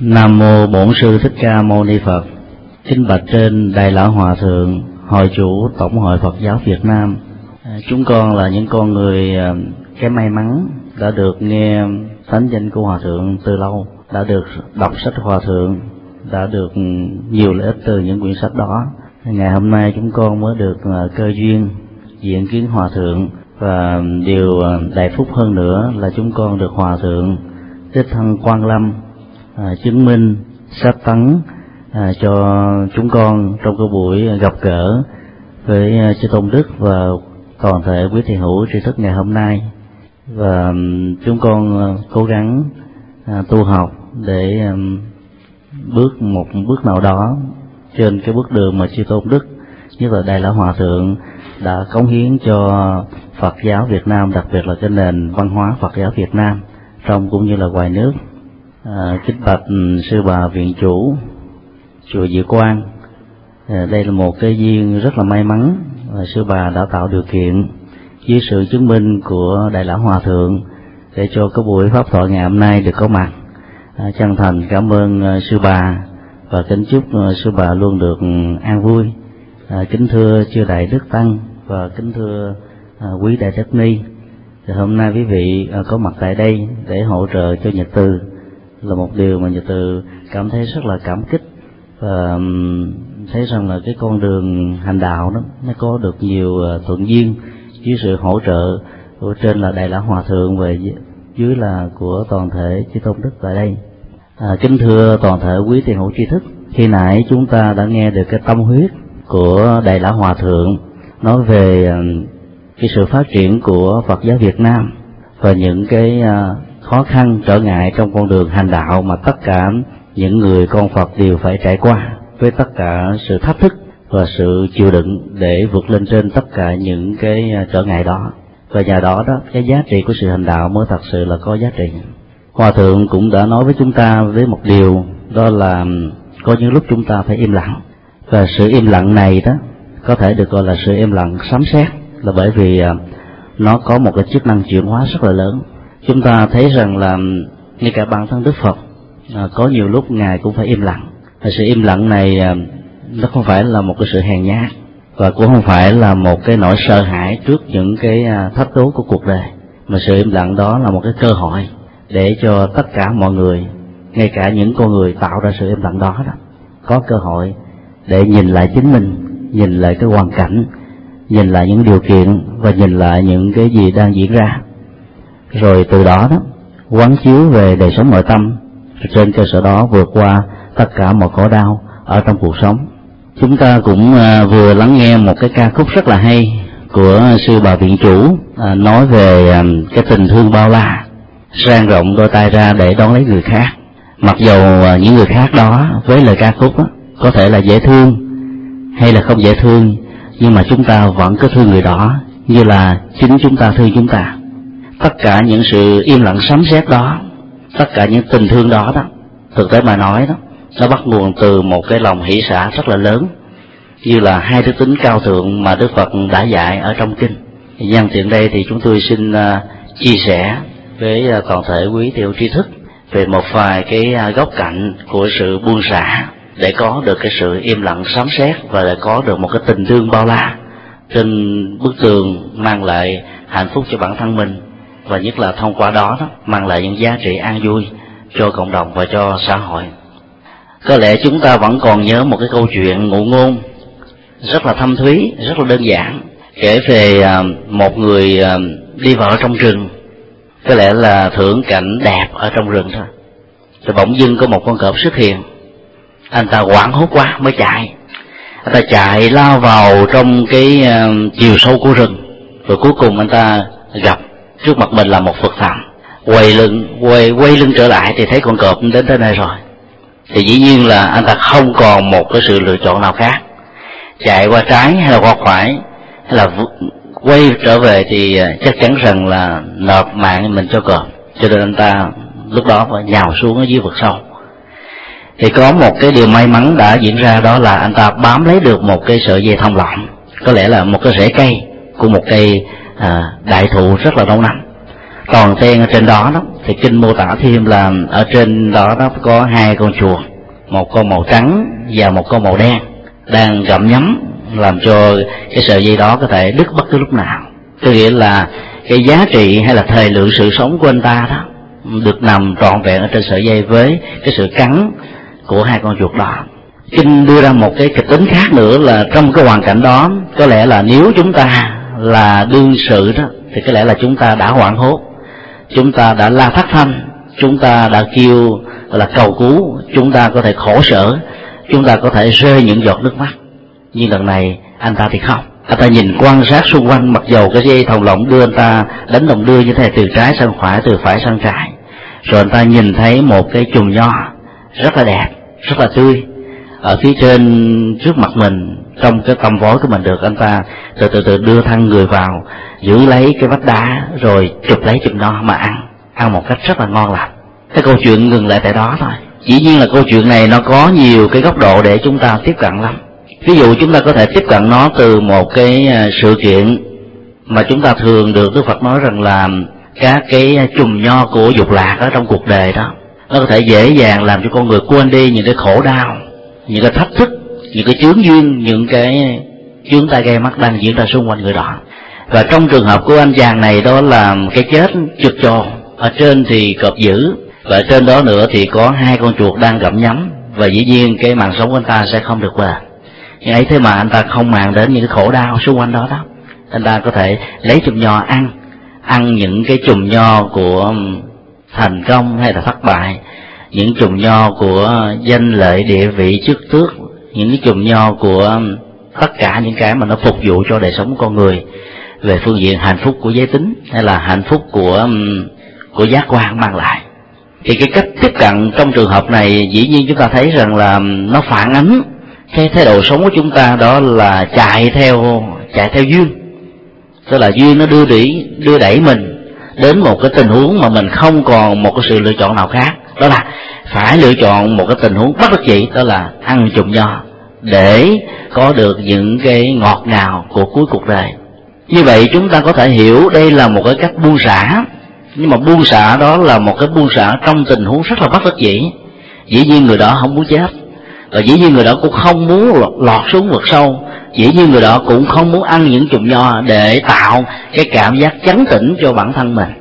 Nam mô Bổn Sư Thích Ca Mâu Ni Phật. Kính bạch trên Đại Lão Hòa Thượng, Hội chủ Tổng hội Phật giáo Việt Nam. Chúng con là những con người cái may mắn đã được nghe thánh danh của Hòa Thượng từ lâu, đã được đọc sách Hòa Thượng, đã được nhiều lợi ích từ những quyển sách đó. Ngày hôm nay chúng con mới được cơ duyên diện kiến Hòa Thượng, và điều đại phúc hơn nữa là chúng con được Hòa Thượng đích thân Quang Lâm chứng minh sách tấn cho chúng con trong cái buổi gặp gỡ với chư Tôn Đức và toàn thể quý thiền hữu tri thức ngày hôm nay. Và chúng con cố gắng tu học để bước một bước nào đó trên cái bước đường mà chư Tôn Đức, nhất là Đại Lão Hòa Thượng, đã cống hiến cho Phật giáo Việt Nam, đặc biệt là cái nền văn hóa Phật giáo Việt Nam trong cũng như là ngoài nước. Kính bạch sư bà viện chủ chùa Diệu Quang, đây là một cái duyên rất là may mắn, và sư bà đã tạo điều kiện dưới sự chứng minh của Đại Lão Hòa Thượng để cho cái buổi pháp thoại ngày hôm nay được có mặt. Chân thành cảm ơn sư bà và kính chúc sư bà luôn được an vui. Kính thưa chư đại đức tăng và kính thưa quý đại đức ni, thì hôm nay quý vị có mặt tại đây để hỗ trợ cho Nhật Từ là một điều mà Nhật Từ cảm thấy rất là cảm kích, và thấy rằng là cái con đường hành đạo đó nó có được nhiều thuận duyên dưới sự hỗ trợ của trên là Đại Lão Hòa Thượng và dưới là của toàn thể chư Tôn Đức tại đây. Kính thưa toàn thể quý thiền hữu tri thức, khi nãy chúng ta đã nghe được cái tâm huyết của Đại Lão Hòa Thượng nói về cái sự phát triển của Phật giáo Việt Nam và những cái khó khăn trở ngại trong con đường hành đạo mà tất cả những người con Phật đều phải trải qua, với tất cả sự thách thức và sự chịu đựng để vượt lên trên tất cả những cái trở ngại đó. Và nhờ đó cái giá trị của sự hành đạo mới thật sự là có giá trị. Hòa Thượng cũng đã nói với chúng ta với một điều, đó là có những lúc chúng ta phải im lặng, và sự im lặng này đó có thể được gọi là sự im lặng sấm sét, là bởi vì nó có một cái chức năng chuyển hóa rất là lớn. Chúng ta thấy rằng là ngay cả bản thân Đức Phật có nhiều lúc Ngài cũng phải im lặng, và sự im lặng này nó không phải là một cái sự hèn nhát, và cũng không phải là một cái nỗi sợ hãi trước những cái thách đố của cuộc đời, mà sự im lặng đó là một cái cơ hội để cho tất cả mọi người, ngay cả những con người tạo ra sự im lặng đó có cơ hội để nhìn lại chính mình, nhìn lại cái hoàn cảnh, nhìn lại những điều kiện và nhìn lại những cái gì đang diễn ra, rồi từ đó quán chiếu về đời sống nội tâm, trên cơ sở đó vượt qua tất cả mọi khổ đau ở trong cuộc sống. Chúng ta cũng vừa lắng nghe một cái ca khúc rất là hay của sư bà viện chủ, nói về cái tình thương bao la, dang rộng đôi tay ra để đón lấy người khác. Mặc dầu những người khác đó với lời ca khúc có thể là dễ thương hay là không dễ thương, nhưng mà chúng ta vẫn cứ thương người đó như là chính chúng ta thương chúng ta. Tất cả những sự im lặng sấm sét đó, tất cả những tình thương đó thực tế mà nói nó bắt nguồn từ một cái lòng hỷ xả rất là lớn, như là hai đức tính cao thượng mà Đức Phật đã dạy ở trong kinh. Nhân tiện đây thì chúng tôi xin chia sẻ với toàn thể quý thiền hữu tri thức về một vài cái góc cạnh của sự buông xả để có được cái sự im lặng sấm sét và để có được một cái tình thương bao la trên bức tường, mang lại hạnh phúc cho bản thân mình, và nhất là thông qua đó mang lại những giá trị an vui cho cộng đồng và cho xã hội. Có lẽ chúng ta vẫn còn nhớ một cái câu chuyện ngụ ngôn rất là thâm thúy, rất là đơn giản, kể về một người đi vào trong rừng, có lẽ là thưởng cảnh đẹp ở trong rừng thôi, rồi bỗng dưng có một con cọp xuất hiện. Anh ta hoảng hốt quá mới chạy, anh ta chạy lao vào trong cái chiều sâu của rừng, rồi cuối cùng anh ta gặp trước mặt mình là một Phật thần. Quay lưng trở lại thì thấy con cọp đến tới nơi rồi, thì dĩ nhiên là anh ta không còn một cái sự lựa chọn nào khác, chạy qua trái hay là qua phải hay là quay trở về thì chắc chắn rằng là nộp mạng mình cho cọp, cho nên anh ta lúc đó phải nhào xuống ở dưới vực sâu. Thì có một cái điều may mắn đã diễn ra, đó là anh ta bám lấy được một cái sợi dây thông lọng, có lẽ là một cái rễ cây của một cây đại thụ rất là lâu năm. Toàn ten ở trên đó thì thì kinh mô tả thêm là ở trên đó nó có hai con chuột, một con màu trắng và một con màu đen đang gặm nhấm, làm cho cái sợi dây đó có thể đứt bất cứ lúc nào. Có nghĩa là cái giá trị hay là thời lượng sự sống của anh ta đó được nằm trọn vẹn ở trên sợi dây với cái sự cắn của hai con chuột đó. Kinh đưa ra một cái kịch tính khác nữa là trong cái hoàn cảnh đó, có lẽ là nếu chúng ta là đương sự đó thì có lẽ là chúng ta đã hoảng hốt, chúng ta đã la thất thanh, chúng ta đã kêu là cầu cứu, chúng ta có thể khổ sở, chúng ta có thể rơi những giọt nước mắt. Nhưng lần này anh ta thì không. Anh ta nhìn quan sát xung quanh, mặc dầu cái dây thòng lọng đưa anh ta đánh đồng đưa như thế này, từ trái sang phải, từ phải sang trái. Rồi anh ta nhìn thấy một cái chùm nho rất là đẹp, rất là tươi ở phía trên trước mặt mình. Trong cái tầm vối của mình được anh ta từ đưa thân người vào, giữ lấy cái vách đá rồi chụp lấy chùm nho mà ăn một cách rất là ngon lành. Cái câu chuyện ngừng lại tại đó thôi. Dĩ nhiên là câu chuyện này nó có nhiều cái góc độ để chúng ta tiếp cận lắm. Ví dụ chúng ta có thể tiếp cận nó từ một cái sự kiện mà chúng ta thường được Đức Phật nói rằng là các cái chùm nho của dục lạc ở trong cuộc đời đó, nó có thể dễ dàng làm cho con người quên đi những cái khổ đau, những cái thách thức, những cái chướng duyên, những cái chướng tai gai mắt đang diễn ra xung quanh người đó. Và trong trường hợp của anh chàng này đó là cái chết chực chồ, ở trên thì cọp dữ, và trên đó nữa thì có hai con chuột đang gặm nhấm, và dĩ nhiên cái mạng sống của anh ta sẽ không được bền. Nhưng ấy thế mà anh ta không màng đến những cái khổ đau xung quanh đó đó. Anh ta có thể lấy chùm nho ăn những cái chùm nho của thành công hay là thất bại, những chùm nho của danh lợi địa vị chức tước, những cái chùm nho của tất cả những cái mà nó phục vụ cho đời sống của con người về phương diện hạnh phúc của giới tính hay là hạnh phúc của giác quan mang lại. Thì cái cách tiếp cận trong trường hợp này dĩ nhiên chúng ta thấy rằng là nó phản ánh cái thái độ sống của chúng ta, đó là chạy theo duyên. Tức là duyên nó đưa đẩy mình đến một cái tình huống mà mình không còn một cái sự lựa chọn nào khác, đó là phải lựa chọn một cái tình huống bất đắc dĩ, đó là ăn chùm nho để có được những cái ngọt ngào của cuối cuộc đời. Như vậy chúng ta có thể hiểu đây là một cái cách buông xả, nhưng mà buông xả đó là một cái buông xả trong tình huống rất là bất đắc dĩ. Dĩ nhiên người đó không muốn chết, và dĩ nhiên người đó cũng không muốn lọt xuống vực sâu, dĩ nhiên người đó cũng không muốn ăn những chùm nho để tạo cái cảm giác chấn tĩnh cho bản thân mình,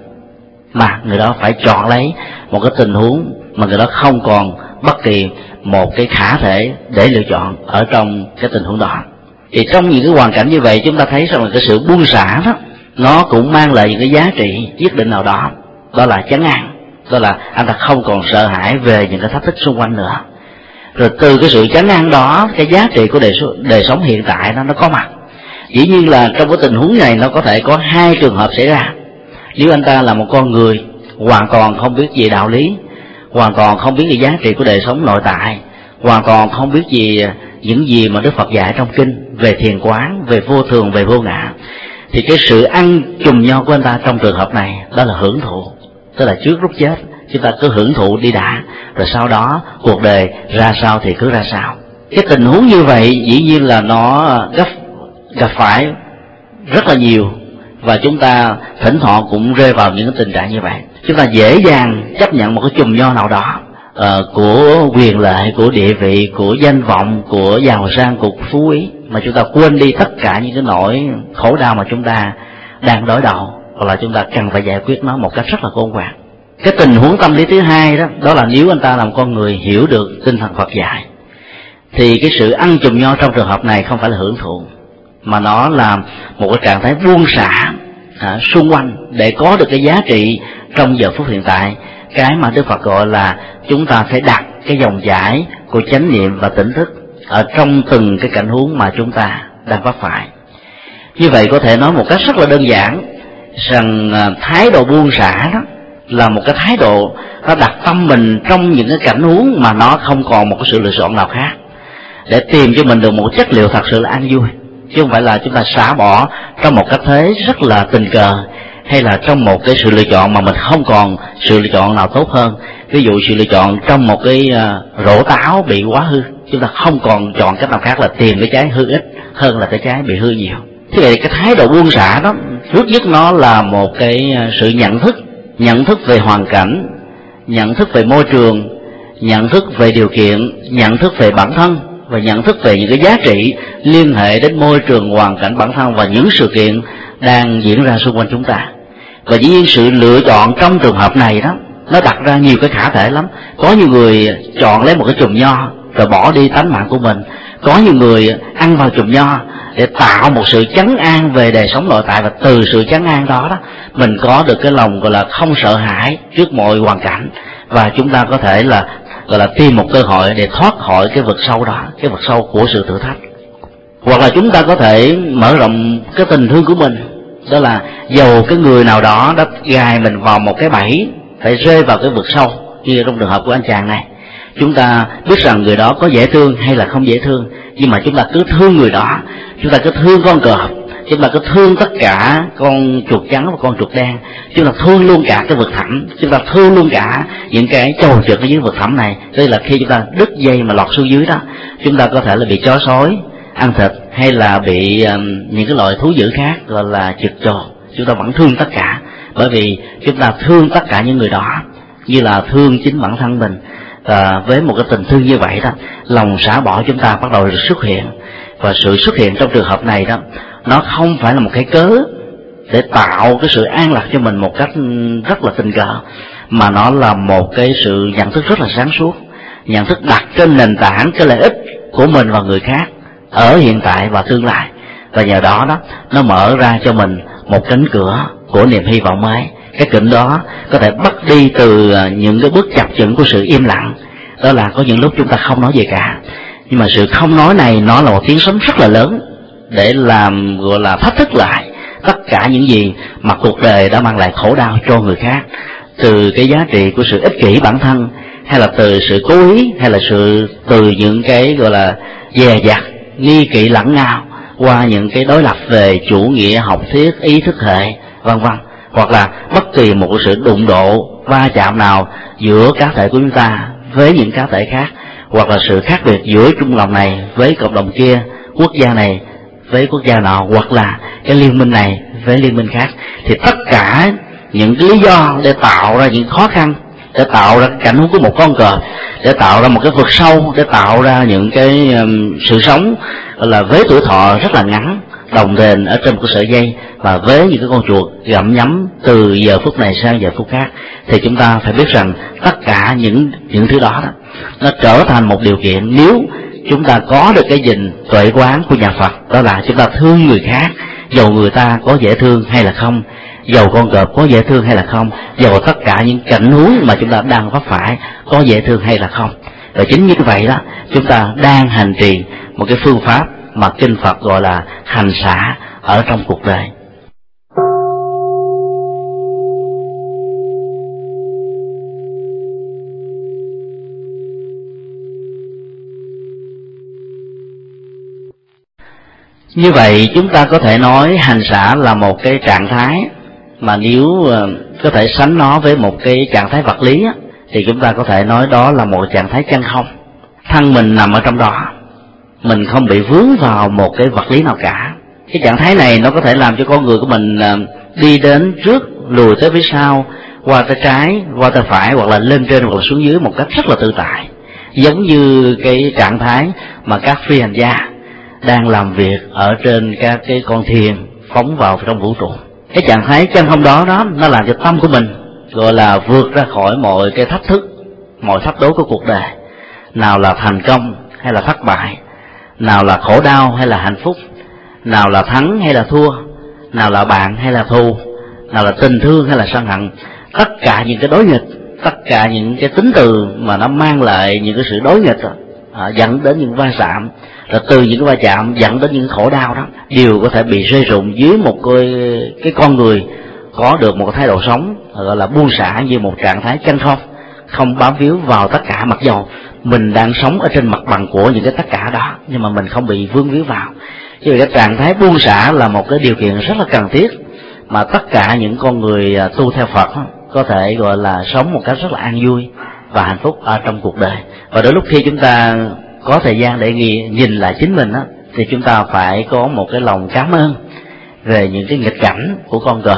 mà người đó phải chọn lấy một cái tình huống mà người đó không còn bất kỳ một cái khả thể để lựa chọn ở trong cái tình huống đó. Thì trong những cái hoàn cảnh như vậy chúng ta thấy rằng là cái sự buông xả đó nó cũng mang lại những cái giá trị nhất định nào đó, đó là chấn an, đó là anh ta không còn sợ hãi về những cái thách thức xung quanh nữa. Rồi từ cái sự chấn an đó, cái giá trị của đời sống hiện tại nó có mặt. Dĩ nhiên là trong cái tình huống này nó có thể có hai trường hợp xảy ra. Nếu anh ta là một con người hoàn toàn không biết gì đạo lý, hoàn toàn không biết cái giá trị của đời sống nội tại, hoàn toàn không biết gì những gì mà Đức Phật dạy trong kinh về thiền quán, về vô thường, về vô ngã, thì cái sự ăn chùm nho của anh ta trong trường hợp này đó là hưởng thụ. Tức là trước lúc chết chúng ta cứ hưởng thụ đi đã, rồi sau đó cuộc đời ra sao thì cứ ra sao. Cái tình huống như vậy dĩ nhiên là nó gặp phải rất là nhiều, và chúng ta thỉnh thoảng cũng rơi vào những tình trạng như vậy. Chúng ta dễ dàng chấp nhận một cái chùm nho nào đó của quyền lợi, của địa vị, của danh vọng, của giàu sang, của phú quý, mà chúng ta quên đi tất cả những cái nỗi khổ đau mà chúng ta đang đối đầu, hoặc là chúng ta cần phải giải quyết nó một cách rất là khôn ngoan. Cái tình huống tâm lý thứ hai đó là nếu anh ta là một con người hiểu được tinh thần Phật dạy, thì cái sự ăn chùm nho trong trường hợp này không phải là hưởng thụ, mà nó là một cái trạng thái buông xả xung quanh để có được cái giá trị trong giờ phút hiện tại. Cái mà Đức Phật gọi là chúng ta phải đặt cái dòng chảy của chánh niệm và tỉnh thức ở trong từng cái cảnh huống mà chúng ta đang vấp phải. Như vậy có thể nói một cách rất là đơn giản rằng thái độ buông xả đó là một cái thái độ nó đặt tâm mình trong những cái cảnh huống mà nó không còn một cái sự lựa chọn nào khác, để tìm cho mình được một chất liệu thật sự là an vui, chứ không phải là chúng ta xả bỏ trong một cách thế rất là tình cờ, hay là trong một cái sự lựa chọn mà mình không còn sự lựa chọn nào tốt hơn. Ví dụ sự lựa chọn trong một cái rổ táo bị quá hư, chúng ta không còn chọn cách nào khác là tìm cái trái hư ít hơn là cái trái bị hư nhiều. Thế vậy cái thái độ buông xả đó trước nhất nó là một cái sự nhận thức nhận thức về hoàn cảnh, nhận thức về môi trường, nhận thức về điều kiện, nhận thức về bản thân, và nhận thức về những cái giá trị liên hệ đến môi trường, hoàn cảnh, bản thân và những sự kiện đang diễn ra xung quanh chúng ta. Và dĩ nhiên sự lựa chọn trong trường hợp này đó, nó đặt ra nhiều cái khả thể lắm. Có nhiều người chọn lấy một cái chùm nho rồi bỏ đi tánh mạng của mình. Có nhiều người ăn vào chùm nho để tạo một sự trấn an về đời sống nội tại, và từ sự trấn an đó mình có được cái lòng gọi là không sợ hãi trước mọi hoàn cảnh, và chúng ta có thể là gọi là tìm một cơ hội để thoát khỏi cái vực sâu đó, cái vực sâu của sự thử thách. Hoặc là chúng ta có thể mở rộng cái tình thương của mình, đó là dầu cái người nào đó đã gài mình vào một cái bẫy phải rơi vào cái vực sâu, như trong trường hợp của anh chàng này, chúng ta biết rằng người đó có dễ thương hay là không dễ thương, nhưng mà chúng ta cứ thương người đó, chúng ta cứ thương con cọp, chúng ta cứ thương tất cả con chuột trắng và con chuột đen, chúng ta thương luôn cả cái vực thẳm, chúng ta thương luôn cả những cái chầu trượt ở dưới vực thẳm này. Đây là khi chúng ta đứt dây mà lọt xuống dưới đó, chúng ta có thể là bị chó sói ăn thịt, hay là bị những cái loại thú dữ khác gọi là trượt trồ, chúng ta vẫn thương tất cả, bởi vì chúng ta thương tất cả những người đó như là thương chính bản thân mình. Và với một cái tình thương như vậy đó, lòng xả bỏ chúng ta bắt đầu được xuất hiện. Và sự xuất hiện trong trường hợp này đó, nó không phải là một cái cớ để tạo cái sự an lạc cho mình một cách rất là tình cờ, mà nó là một cái sự nhận thức rất là sáng suốt, nhận thức đặt trên nền tảng cái lợi ích của mình và người khác ở hiện tại và tương lai. Và nhờ đó nó mở ra cho mình một cánh cửa của niềm hy vọng mới. Cái cạnh đó có thể bắt đi từ những cái bước chập chững của sự im lặng, đó là có những lúc chúng ta không nói gì cả, nhưng mà sự không nói này nó là một tiếng sấm rất là lớn để làm gọi là thách thức lại tất cả những gì mà cuộc đời đã mang lại khổ đau cho người khác, từ cái giá trị của sự ích kỷ bản thân, hay là từ sự cố ý, hay là từ những cái gọi là dè dặt, nghi kỵ lẫn nhau, qua những cái đối lập về chủ nghĩa học thuyết, ý thức hệ, vân vân, hoặc là bất kỳ một sự đụng độ, va chạm nào giữa cá thể của chúng ta với những cá thể khác, hoặc là sự khác biệt giữa trung lòng này với cộng đồng kia, quốc gia này với quốc gia nào, hoặc là cái liên minh này với liên minh khác, thì tất cả những cái lý do để tạo ra những khó khăn, để tạo ra cái cảnh huống của một con cọp, để tạo ra một cái vực sâu, để tạo ra những cái sự sống là với tuổi thọ rất là ngắn, đồng đền ở trên một cái sợi dây, và với những cái con chuột gặm nhấm từ giờ phút này sang giờ phút khác, thì chúng ta phải biết rằng tất cả những thứ đó nó trở thành một điều kiện nếu chúng ta có được cái nhìn tuệ quán của nhà Phật, đó là chúng ta thương người khác dầu người ta có dễ thương hay là không, dầu con cọp có dễ thương hay là không, dầu tất cả những cảnh huống mà chúng ta đang vấp phải có dễ thương hay là không. Và chính như vậy đó, chúng ta đang hành trì một cái phương pháp mà kinh Phật gọi là hành xả ở trong cuộc đời. Như vậy chúng ta có thể nói hành xả là một cái trạng thái mà nếu có thể sánh nó với một cái trạng thái vật lý thì chúng ta có thể nói đó là một trạng thái chân không. Thân mình nằm ở trong đó, mình không bị vướng vào một cái vật lý nào cả. Cái trạng thái này nó có thể làm cho con người của mình đi đến trước, lùi tới phía sau, qua tay trái, qua tay phải, hoặc là lên trên hoặc là xuống dưới một cách rất là tự tại, giống như cái trạng thái mà các phi hành gia đang làm việc ở trên các cái con thuyền phóng vào trong vũ trụ. Cái trạng thái chân không đó nó làm cho tâm của mình gọi là vượt ra khỏi mọi cái thách thức, mọi thách đố của cuộc đời, nào là thành công hay là thất bại, nào là khổ đau hay là hạnh phúc, nào là thắng hay là thua, nào là bạn hay là thù, nào là tình thương hay là sân hận. Tất cả những cái đối nghịch, tất cả những cái tính từ mà nó mang lại những cái sự đối nghịch dẫn đến những va chạm, rồi từ những va chạm dẫn đến những khổ đau đó đều có thể bị rơi rụng dưới một cái con người có được một thái độ sống gọi là buông xả, như một trạng thái chân không, không bám víu vào tất cả, mặc dầu mình đang sống ở trên mặt bằng của những cái tất cả đó, nhưng mà mình không bị vướng víu vào. Chứ cái trạng thái buông xả là một cái điều kiện rất là cần thiết mà tất cả những con người tu theo Phật có thể gọi là sống một cách rất là an vui và hạnh phúc ở trong cuộc đời. Và đôi lúc khi chúng ta có thời gian để nhìn lại chính mình thì chúng ta phải có một cái lòng cảm ơn về những cái nghịch cảnh của con cọp,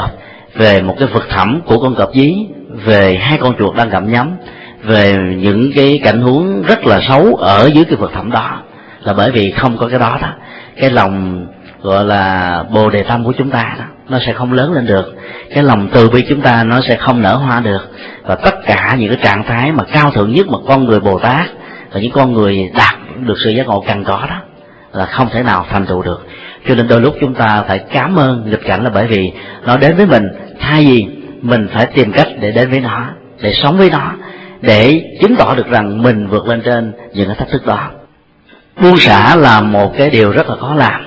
về một cái vực thẳm của con cọp dí, về hai con chuột đang gặm nhấm, về những cái cảnh huống rất là xấu ở dưới cái vực thẳm đó, là bởi vì không có cái đó đó. Cái lòng gọi là bồ đề tâm của chúng ta đó, nó sẽ không lớn lên được. Cái lòng từ bi chúng ta nó sẽ không nở hoa được. Và tất cả những cái trạng thái mà cao thượng nhất mà con người Bồ Tát và những con người đạt được sự giác ngộ cần có đó là không thể nào thành tựu được. Cho nên đôi lúc chúng ta phải cảm ơn nghịch cảnh, là bởi vì nó đến với mình, thay vì mình phải tìm cách để đến với nó, để sống với nó, để chứng tỏ được rằng mình vượt lên trên những cái thách thức đó. Buông xả là một cái điều rất là khó làm,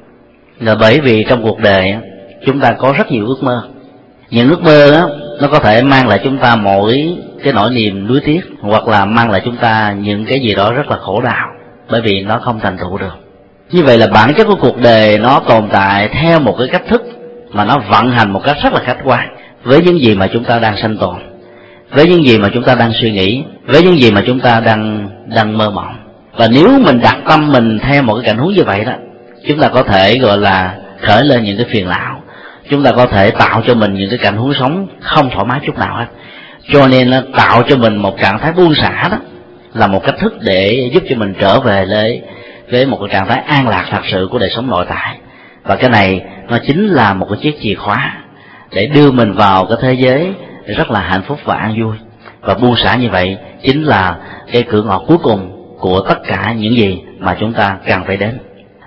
là bởi vì trong cuộc đời chúng ta có rất nhiều ước mơ. Những ước mơ đó, nó có thể mang lại chúng ta mỗi cái nỗi niềm nuối tiếc, hoặc là mang lại chúng ta những cái gì đó rất là khổ đau, bởi vì nó không thành tựu được. Như vậy là bản chất của cuộc đời nó tồn tại theo một cái cách thức mà nó vận hành một cách rất là khách quan với những gì mà chúng ta đang sanh tồn, với những gì mà chúng ta đang suy nghĩ, với những gì mà chúng ta đang mơ mộng. Và nếu mình đặt tâm mình theo một cái cảnh huống như vậy đó, chúng ta có thể gọi là khởi lên những cái phiền não, chúng ta có thể tạo cho mình những cái cảnh huống sống không thoải mái chút nào hết. Cho nên nó tạo cho mình một trạng thái buông xả đó là một cách thức để giúp cho mình trở về với một cái trạng thái an lạc thật sự của đời sống nội tại. Và cái này nó chính là một cái chiếc chìa khóa để đưa mình vào cái thế giới rất là hạnh phúc và an vui. Và buông xả như vậy chính là cái cửa ngõ cuối cùng của tất cả những gì mà chúng ta cần phải đến.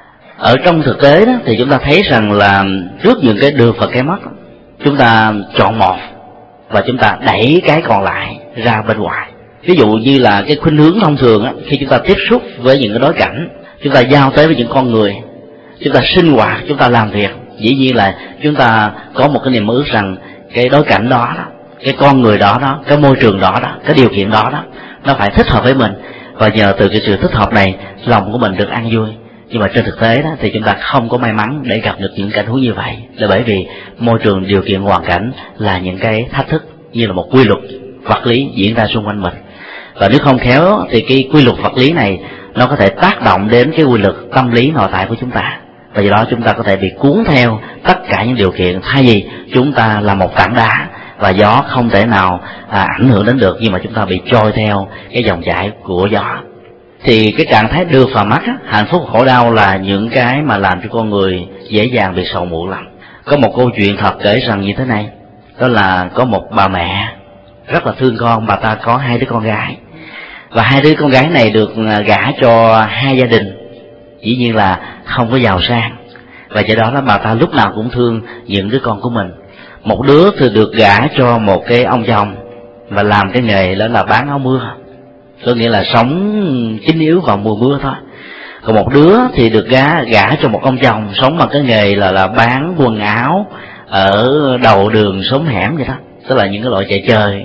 Ở trong thực tế đó thì chúng ta thấy rằng là trước những cái được và cái mất, chúng ta chọn một và chúng ta đẩy cái còn lại ra bên ngoài. Ví dụ như là cái khuynh hướng thông thường á, khi chúng ta tiếp xúc với những cái đối cảnh, chúng ta giao tế với những con người, chúng ta sinh hoạt, chúng ta làm việc, dĩ nhiên là chúng ta có một cái niềm ước rằng cái đối cảnh đó, cái con người đó, cái môi trường đó, cái điều kiện đó nó phải thích hợp với mình, và nhờ từ cái sự thích hợp này lòng của mình được an vui. Nhưng mà trên thực tế đó thì chúng ta không có may mắn để gặp được những cảnh huống như vậy, là bởi vì môi trường, điều kiện, hoàn cảnh là những cái thách thức như là một quy luật vật lý diễn ra xung quanh mình. Và nếu không khéo thì cái quy luật vật lý này nó có thể tác động đến cái quy luật tâm lý nội tại của chúng ta, và do đó chúng ta có thể bị cuốn theo tất cả những điều kiện, thay vì chúng ta là một tảng đá và gió không thể nào ảnh hưởng đến được, nhưng mà chúng ta bị trôi theo cái dòng chảy của gió. Thì cái trạng thái được và mất, hạnh phúc và khổ đau là những cái mà làm cho con người dễ dàng bị sầu muộn lắm. Có một câu chuyện thật kể rằng như thế này, đó là có một bà mẹ rất là thương con, bà ta có 2 đứa con gái, và 2 đứa con gái này được gả cho 2 gia đình, dĩ nhiên là không có giàu sang, và do đó bà ta lúc nào cũng thương những đứa con của mình. Một đứa thì được gả cho một cái ông chồng và làm cái nghề đó là bán áo mưa, có nghĩa là sống chính yếu vào mùa mưa thôi. Còn một đứa thì được gả cho một ông chồng sống bằng cái nghề là bán quần áo ở đầu đường xóm hẻm vậy đó, tức là những cái loại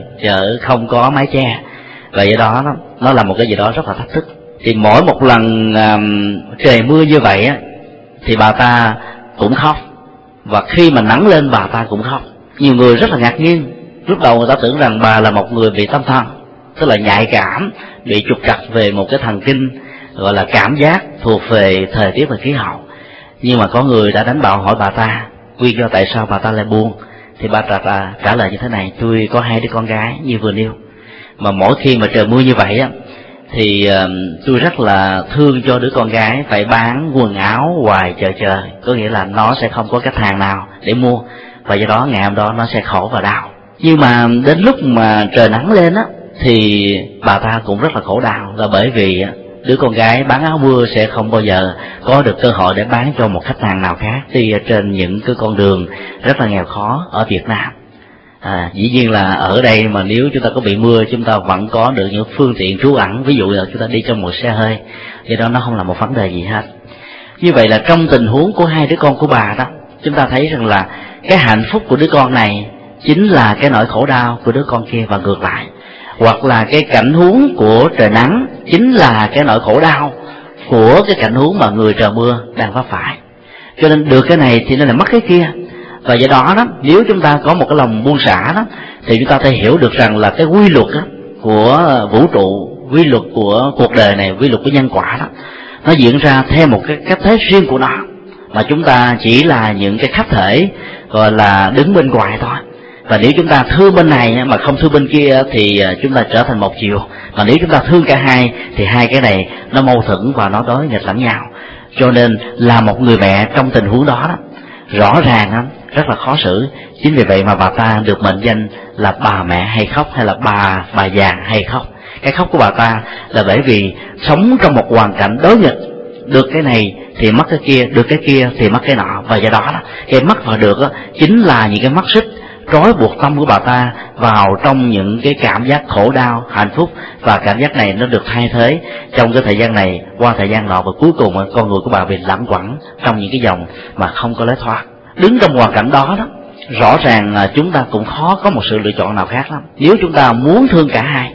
chợ không có mái che. Và do đó nó là một cái gì đó rất là thách thức. Thì mỗi một lần trời mưa như vậy á, thì bà ta cũng khóc, và khi mà nắng lên bà ta cũng khóc. Nhiều người rất là ngạc nhiên, lúc đầu người ta tưởng rằng bà là một người bị tâm thần, tức là nhạy cảm, bị trục trặc về một cái thần kinh gọi là cảm giác thuộc về thời tiết và khí hậu. Nhưng mà có người đã đánh bạo hỏi bà ta nguyên do tại sao bà ta lại buồn, thì bà ta trả lời như thế này: tôi có 2 đứa con gái như vừa nêu, mà mỗi khi mà trời mưa như vậy á thì tôi rất là thương cho đứa con gái phải bán quần áo ngoài chợ trời, có nghĩa là nó sẽ không có khách hàng nào để mua, và do đó ngày hôm đó nó sẽ khổ và đau. Nhưng mà đến lúc mà trời nắng lên á thì bà ta cũng rất là khổ đau, là bởi vì đứa con gái bán áo mưa sẽ không bao giờ có được cơ hội để bán cho một khách hàng nào khác, đi trên những cái con đường rất là nghèo khó ở Việt Nam. Dĩ nhiên là ở đây mà nếu chúng ta có bị mưa, chúng ta vẫn có được những phương tiện trú ẩn, ví dụ là chúng ta đi trong một xe hơi, do đó nó không là một vấn đề gì hết. Như vậy là trong tình huống của 2 đứa con của bà đó, chúng ta thấy rằng là cái hạnh phúc của đứa con này chính là cái nỗi khổ đau của đứa con kia, và ngược lại. Hoặc là cái cảnh huống của trời nắng chính là cái nỗi khổ đau của cái cảnh huống mà người trời mưa đang vấp phải. Cho nên được cái này thì nó lại mất cái kia. Và do đó nếu chúng ta có một cái lòng buông xả đó, thì chúng ta phải hiểu được rằng là cái quy luật của vũ trụ, quy luật của cuộc đời này, quy luật của nhân quả đó, nó diễn ra theo một cái cách thế riêng của nó, mà chúng ta chỉ là những cái khách thể gọi là đứng bên ngoài thôi. Và nếu chúng ta thương bên này mà không thương bên kia thì chúng ta trở thành một chiều. Mà nếu chúng ta thương cả hai thì hai cái này nó mâu thuẫn và nó đối nghịch lẫn nhau. Cho nên là một người mẹ trong tình huống đó, rõ ràng rất là khó xử. Chính vì vậy mà bà ta được mệnh danh là bà mẹ hay khóc, hay là bà già hay khóc. Cái khóc của bà ta là bởi vì sống trong một hoàn cảnh đối nghịch, được cái này thì mất cái kia, được cái kia thì mất cái nọ. Và do đó cái mất và được chính là những cái mắt xích trói buộc tâm của bà ta vào trong những cái cảm giác khổ đau, hạnh phúc. Và cảm giác này nó được thay thế trong cái thời gian này qua thời gian nọ, và cuối cùng con người của bà bị lẳng quẩn trong những cái dòng mà không có lối thoát. Đứng trong hoàn cảnh đó rõ ràng là chúng ta cũng khó có một sự lựa chọn nào khác lắm. Nếu chúng ta muốn thương cả hai,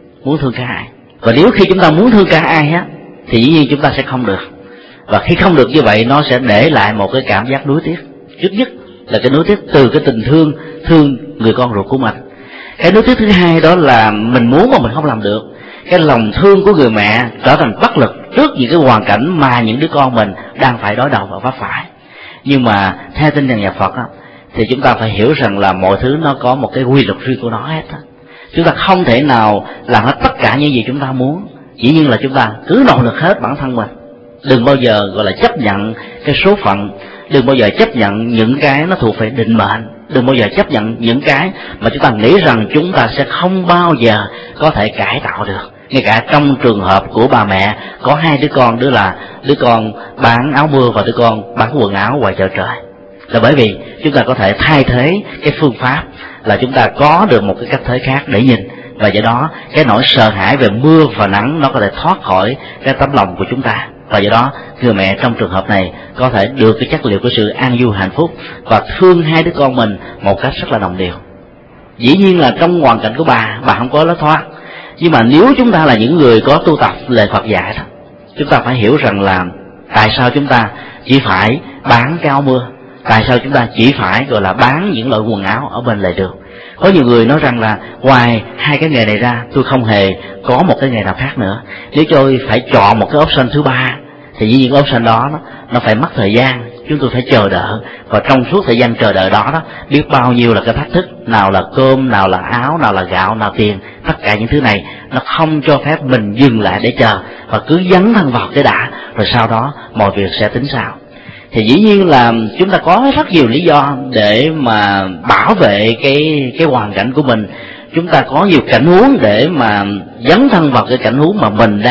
và nếu khi chúng ta muốn thương cả hai thì dĩ nhiên chúng ta sẽ không được. Và khi không được như vậy, nó sẽ để lại một cái cảm giác nuối tiếc. Trước nhất là cái nuối tiếc từ cái tình thương người con ruột của mình. Cái nuối tiếc thứ hai đó là mình muốn mà mình không làm được. Cái lòng thương của người mẹ trở thành bất lực trước những cái hoàn cảnh mà những đứa con mình đang phải đối đầu và vấp phải. Nhưng mà theo tinh thần nhà Phật thì chúng ta phải hiểu rằng là mọi thứ nó có một cái quy luật riêng của nó hết. Chúng ta không thể nào làm hết tất cả những gì chúng ta muốn. Dĩ nhiên là chúng ta cứ nỗ lực hết bản thân mình. Đừng bao giờ gọi là chấp nhận cái số phận, đừng bao giờ chấp nhận những cái nó thuộc về định mệnh, đừng bao giờ chấp nhận những cái mà chúng ta nghĩ rằng chúng ta sẽ không bao giờ có thể cải tạo được. Ngay cả trong trường hợp của bà mẹ có hai đứa con, đứa con bán áo mưa và đứa con bán quần áo ngoài chợ trời, là bởi vì chúng ta có thể thay thế cái phương pháp là chúng ta có được một cái cách thế khác để nhìn. Và do đó cái nỗi sợ hãi về mưa và nắng nó có thể thoát khỏi cái tấm lòng của chúng ta. Và do đó người mẹ trong trường hợp này có thể được cái chất liệu của sự an vui hạnh phúc và thương hai đứa con mình một cách rất là đồng đều. Dĩ nhiên là trong hoàn cảnh của bà không có lối thoát. Nhưng mà nếu chúng ta là những người có tu tập lời Phật dạy đó, chúng ta phải hiểu rằng là tại sao chúng ta chỉ phải bán cái áo mưa, tại sao chúng ta chỉ phải gọi là bán những loại quần áo ở bên lề đường. Có nhiều người nói rằng là ngoài hai cái nghề này ra tôi không hề có một cái nghề nào khác nữa. Nếu tôi phải chọn một cái option thứ ba thì dĩ nhiên cái option đó nó phải mất thời gian, chúng tôi phải chờ đợi. Và trong suốt thời gian chờ đợi đó biết bao nhiêu là cái thách thức, nào là cơm, nào là áo, nào là gạo, nào tiền. Tất cả những thứ này nó không cho phép mình dừng lại để chờ, và cứ dấn thân vào cái đã, rồi sau đó mọi việc sẽ tính sau. Thì dĩ nhiên là chúng ta có rất nhiều lý do để mà bảo vệ cái hoàn cảnh của mình. Chúng ta có nhiều cảnh huống để mà dấn thân vào cái cảnh huống mà mình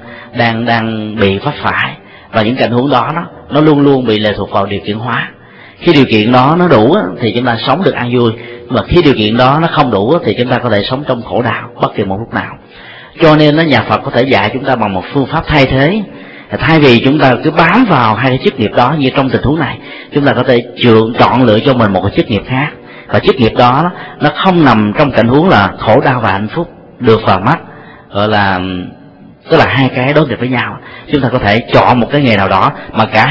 đang bị vấp phải. Và những cảnh huống đó nó luôn luôn bị lệ thuộc vào điều kiện hóa. Khi điều kiện đó nó đủ thì chúng ta sống được an vui, mà khi điều kiện đó nó không đủ thì chúng ta có thể sống trong khổ đau bất kỳ một lúc nào. Cho nên nhà Phật có thể dạy chúng ta bằng một phương pháp thay thế. Thay vì chúng ta cứ bám vào hai cái chức nghiệp đó, như trong tình huống này, chúng ta có thể chọn lựa cho mình một cái chức nghiệp khác. Và chức nghiệp đó nó không nằm trong cảnh huống là khổ đau và hạnh phúc được vào mắt, gọi là tức là hai cái đối nghịch với nhau. Chúng ta có thể chọn một cái nghề nào đó mà cả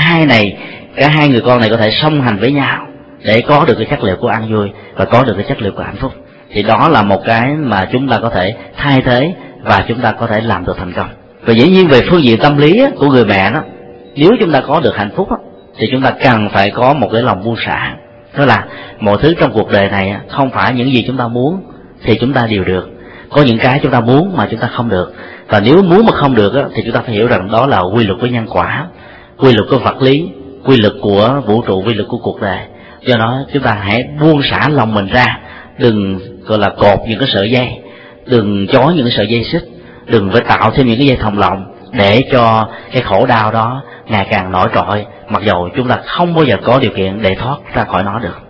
hai người con này có thể song hành với nhau để có được cái chất liệu của an vui và có được cái chất liệu của hạnh phúc. Thì đó là một cái mà chúng ta có thể thay thế và chúng ta có thể làm được thành công. Và dĩ nhiên về phương diện tâm lý của người mẹ nếu chúng ta có được hạnh phúc thì chúng ta cần phải có một cái lòng buông xả. Đó là mọi thứ trong cuộc đời này không phải những gì chúng ta muốn thì chúng ta đều được. Có những cái chúng ta muốn mà chúng ta không được. Và nếu muốn mà không được thì chúng ta phải hiểu rằng đó là quy luật của nhân quả, quy luật của vật lý, quy luật của vũ trụ, quy luật của cuộc đời. Do đó chúng ta hãy buông xả lòng mình ra, đừng gọi là cột những cái sợi dây, đừng chói những cái sợi dây xích, đừng phải tạo thêm những cái dây thòng lọng để cho cái khổ đau đó ngày càng nổi trội, mặc dầu chúng ta không bao giờ có điều kiện để thoát ra khỏi nó được.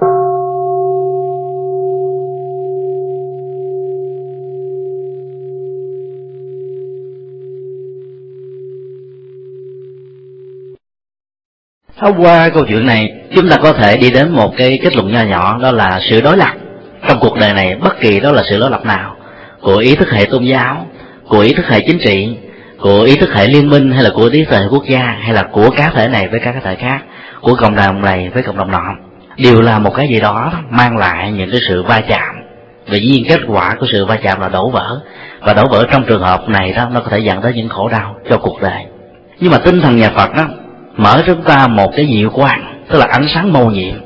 Thông qua câu chuyện này, chúng ta có thể đi đến một cái kết luận nho nhỏ, đó là sự đối lập trong cuộc đời này, bất kỳ đó là sự đối lập nào, của ý thức hệ tôn giáo, của ý thức hệ chính trị, của ý thức hệ liên minh, hay là của ý thức hệ quốc gia, hay là của cá thể này với các cá thể khác, của cộng đồng này với cộng đồng nọ, đều là một cái gì đó mang lại những cái sự va chạm. Vì dĩ nhiên kết quả của sự va chạm là đổ vỡ, và đổ vỡ trong trường hợp này nó có thể dẫn tới những khổ đau cho cuộc đời. Nhưng mà tinh thần nhà Phật mở cho chúng ta một cái diệu quang, tức là ánh sáng mầu nhiệm,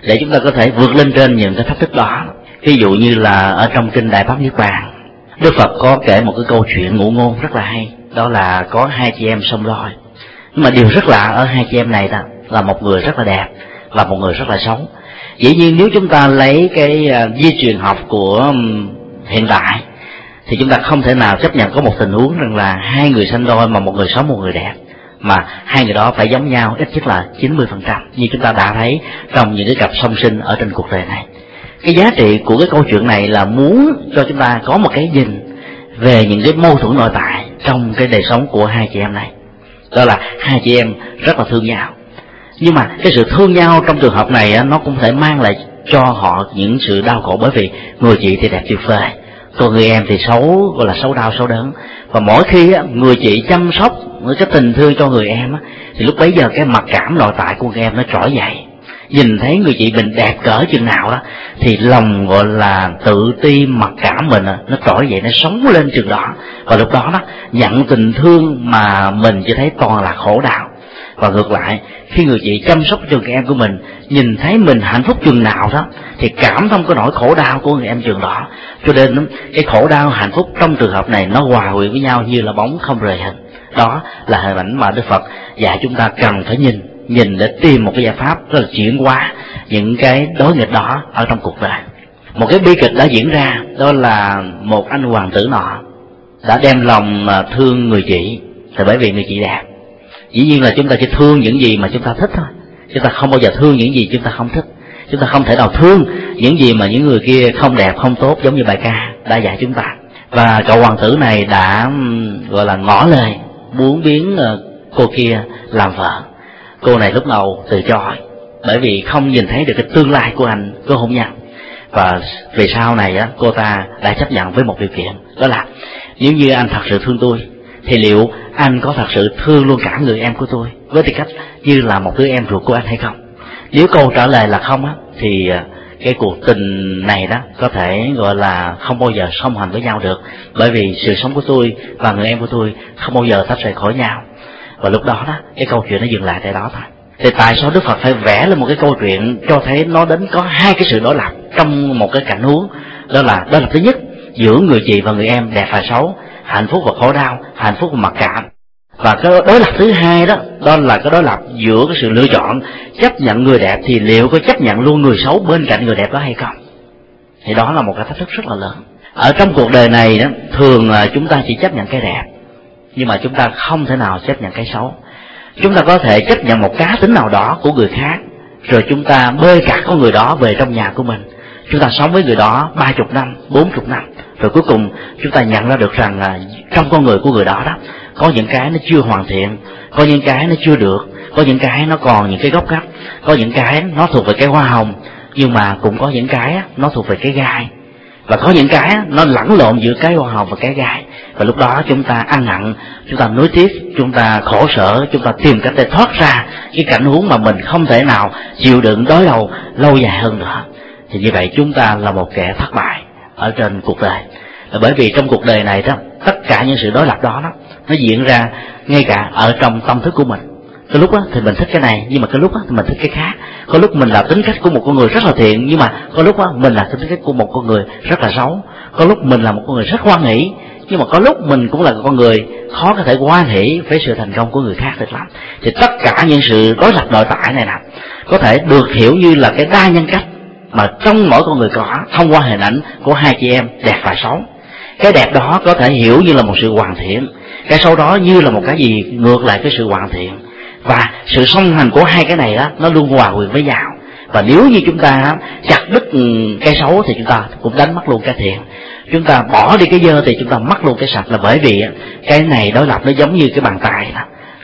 để chúng ta có thể vượt lên trên những cái thách thức đó. Ví dụ như là ở trong kinh Đại Pháp Niết Bàn, Đức Phật có kể một cái câu chuyện ngụ ngôn rất là hay. Đó là có hai chị em song roi, nhưng mà điều rất lạ ở hai chị em này đó là một người rất là đẹp và một người rất là xấu. Dĩ nhiên nếu chúng ta lấy cái di truyền học của hiện tại thì chúng ta không thể nào chấp nhận có một tình huống rằng là hai người sanh đôi mà một người xấu một người đẹp, mà hai người đó phải giống nhau ít nhất là 90%, như chúng ta đã thấy trong những cái cặp song sinh ở trên cuộc đời này. Cái giá trị của cái câu chuyện này là muốn cho chúng ta có một cái nhìn về những cái mâu thuẫn nội tại trong cái đời sống của hai chị em này. Đó là hai chị em rất là thương nhau, nhưng mà cái sự thương nhau trong trường hợp này nó cũng thể mang lại cho họ những sự đau khổ, bởi vì người chị thì đẹp tuyệt vời, còn người em thì xấu, gọi là xấu đau xấu đớn. Và mỗi khi người chị chăm sóc cái tình thương cho người em thì lúc bấy giờ cái mặc cảm nội tại của người em nó trỗi dậy. Nhìn thấy người chị mình đẹp cỡ chừng nào đó thì lòng gọi là tự ti mặc cảm mình nó trỗi dậy, nó sống lên chừng đó. Và lúc đó nhận tình thương mà mình chỉ thấy toàn là khổ đau. Và ngược lại, khi người chị chăm sóc cho người em của mình, nhìn thấy mình hạnh phúc chừng nào đó thì cảm thông cái nỗi khổ đau của người em chừng đó. Cho nên cái khổ đau hạnh phúc trong trường hợp này nó hòa quyện với nhau như là bóng không rời hình. Đó là hình ảnh mà Đức Phật dạy chúng ta cần phải nhìn để tìm một cái giải pháp, đó là chuyển hóa những cái đối nghịch đó ở trong cuộc đời. Một cái bi kịch đã diễn ra, đó là một anh hoàng tử nọ đã đem lòng thương người chị, thì bởi vì người chị đẹp. Dĩ nhiên là chúng ta chỉ thương những gì mà chúng ta thích thôi, chúng ta không bao giờ thương những gì chúng ta không thích. Chúng ta không thể nào thương những gì mà những người kia không đẹp, không tốt, giống như bài ca đã dạy chúng ta. Và cậu hoàng tử này đã gọi là ngỏ lời muốn biến cô kia làm vợ. Cô này lúc đầu từ chối, bởi vì không nhìn thấy được cái tương lai của anh, cô không nhận. Và về sau này cô ta đã chấp nhận với một điều kiện, đó là nếu như anh thật sự thương tôi thì liệu anh có thật sự thương luôn cả người em của tôi với tư cách như là một đứa em ruột của anh hay không? Nếu câu trả lời là không thì cái cuộc tình này đó có thể gọi là không bao giờ song hành với nhau được, bởi vì sự sống của tôi và người em của tôi không bao giờ tách rời khỏi nhau. Và lúc đó cái câu chuyện nó dừng lại tại đó thôi. Thì tại sao Đức Phật phải vẽ lên một cái câu chuyện cho thấy nó đến có hai cái sự đối lập trong một cái cảnh huống? Đó là thứ nhất, giữa người chị và người em đẹp và xấu, hạnh phúc và khổ đau, hạnh phúc và mặc cảm. Và cái đối lập thứ hai đó là cái đối lập giữa cái sự lựa chọn chấp nhận người đẹp thì liệu có chấp nhận luôn người xấu bên cạnh người đẹp đó hay không? Thì đó là một cái thách thức rất là lớn. Ở trong cuộc đời này thường chúng ta chỉ chấp nhận cái đẹp, nhưng mà chúng ta không thể nào chấp nhận cái xấu. Chúng ta có thể chấp nhận một cá tính nào đó của người khác, rồi chúng ta bê cả con người đó về trong nhà của mình. Chúng ta sống với người đó 30 năm, 40 năm, rồi cuối cùng chúng ta nhận ra được rằng là trong con người của người đó có những cái nó chưa hoàn thiện, có những cái nó chưa được, có những cái nó còn những cái góc cắt, có những cái nó thuộc về cái hoa hồng, nhưng mà cũng có những cái nó thuộc về cái gai, và có những cái nó lẫn lộn giữa cái hoa hồng và cái gai. Và lúc đó chúng ta ăn nặng, chúng ta nuối tiếc, chúng ta khổ sở, chúng ta tìm cách để thoát ra cái cảnh huống mà mình không thể nào chịu đựng đối đầu lâu dài hơn nữa. Thì như vậy chúng ta là một kẻ thất bại ở trên cuộc đời. Là bởi vì trong cuộc đời này tất cả những sự đối lập đó nó diễn ra ngay cả ở trong tâm thức của mình. Cái lúc thì mình thích cái này, nhưng mà cái lúc thì mình thích cái khác. Có lúc mình là tính cách của một con người rất là thiện, nhưng mà có lúc mình là tính cách của một con người rất là xấu. Có lúc mình là một con người rất hoan hỷ, nhưng mà có lúc mình cũng là con người khó có thể hoan hỷ với sự thành công của người khác được lắm. Thì tất cả những sự đối lập nội tại này có thể được hiểu như là cái đa nhân cách mà trong mỗi con người có, thông qua hình ảnh của hai chị em đẹp và xấu. Cái đẹp đó có thể hiểu như là một sự hoàn thiện, cái xấu đó như là một cái gì ngược lại cái sự hoàn thiện. Và sự song hành của hai cái này nó luôn hòa quyện với nhau. Và nếu như chúng ta chặt đứt cái xấu thì chúng ta cũng đánh mất luôn cái thiện. Chúng ta bỏ đi cái dơ thì chúng ta mất luôn cái sạch, là bởi vì cái này đối lập nó giống như cái bàn tay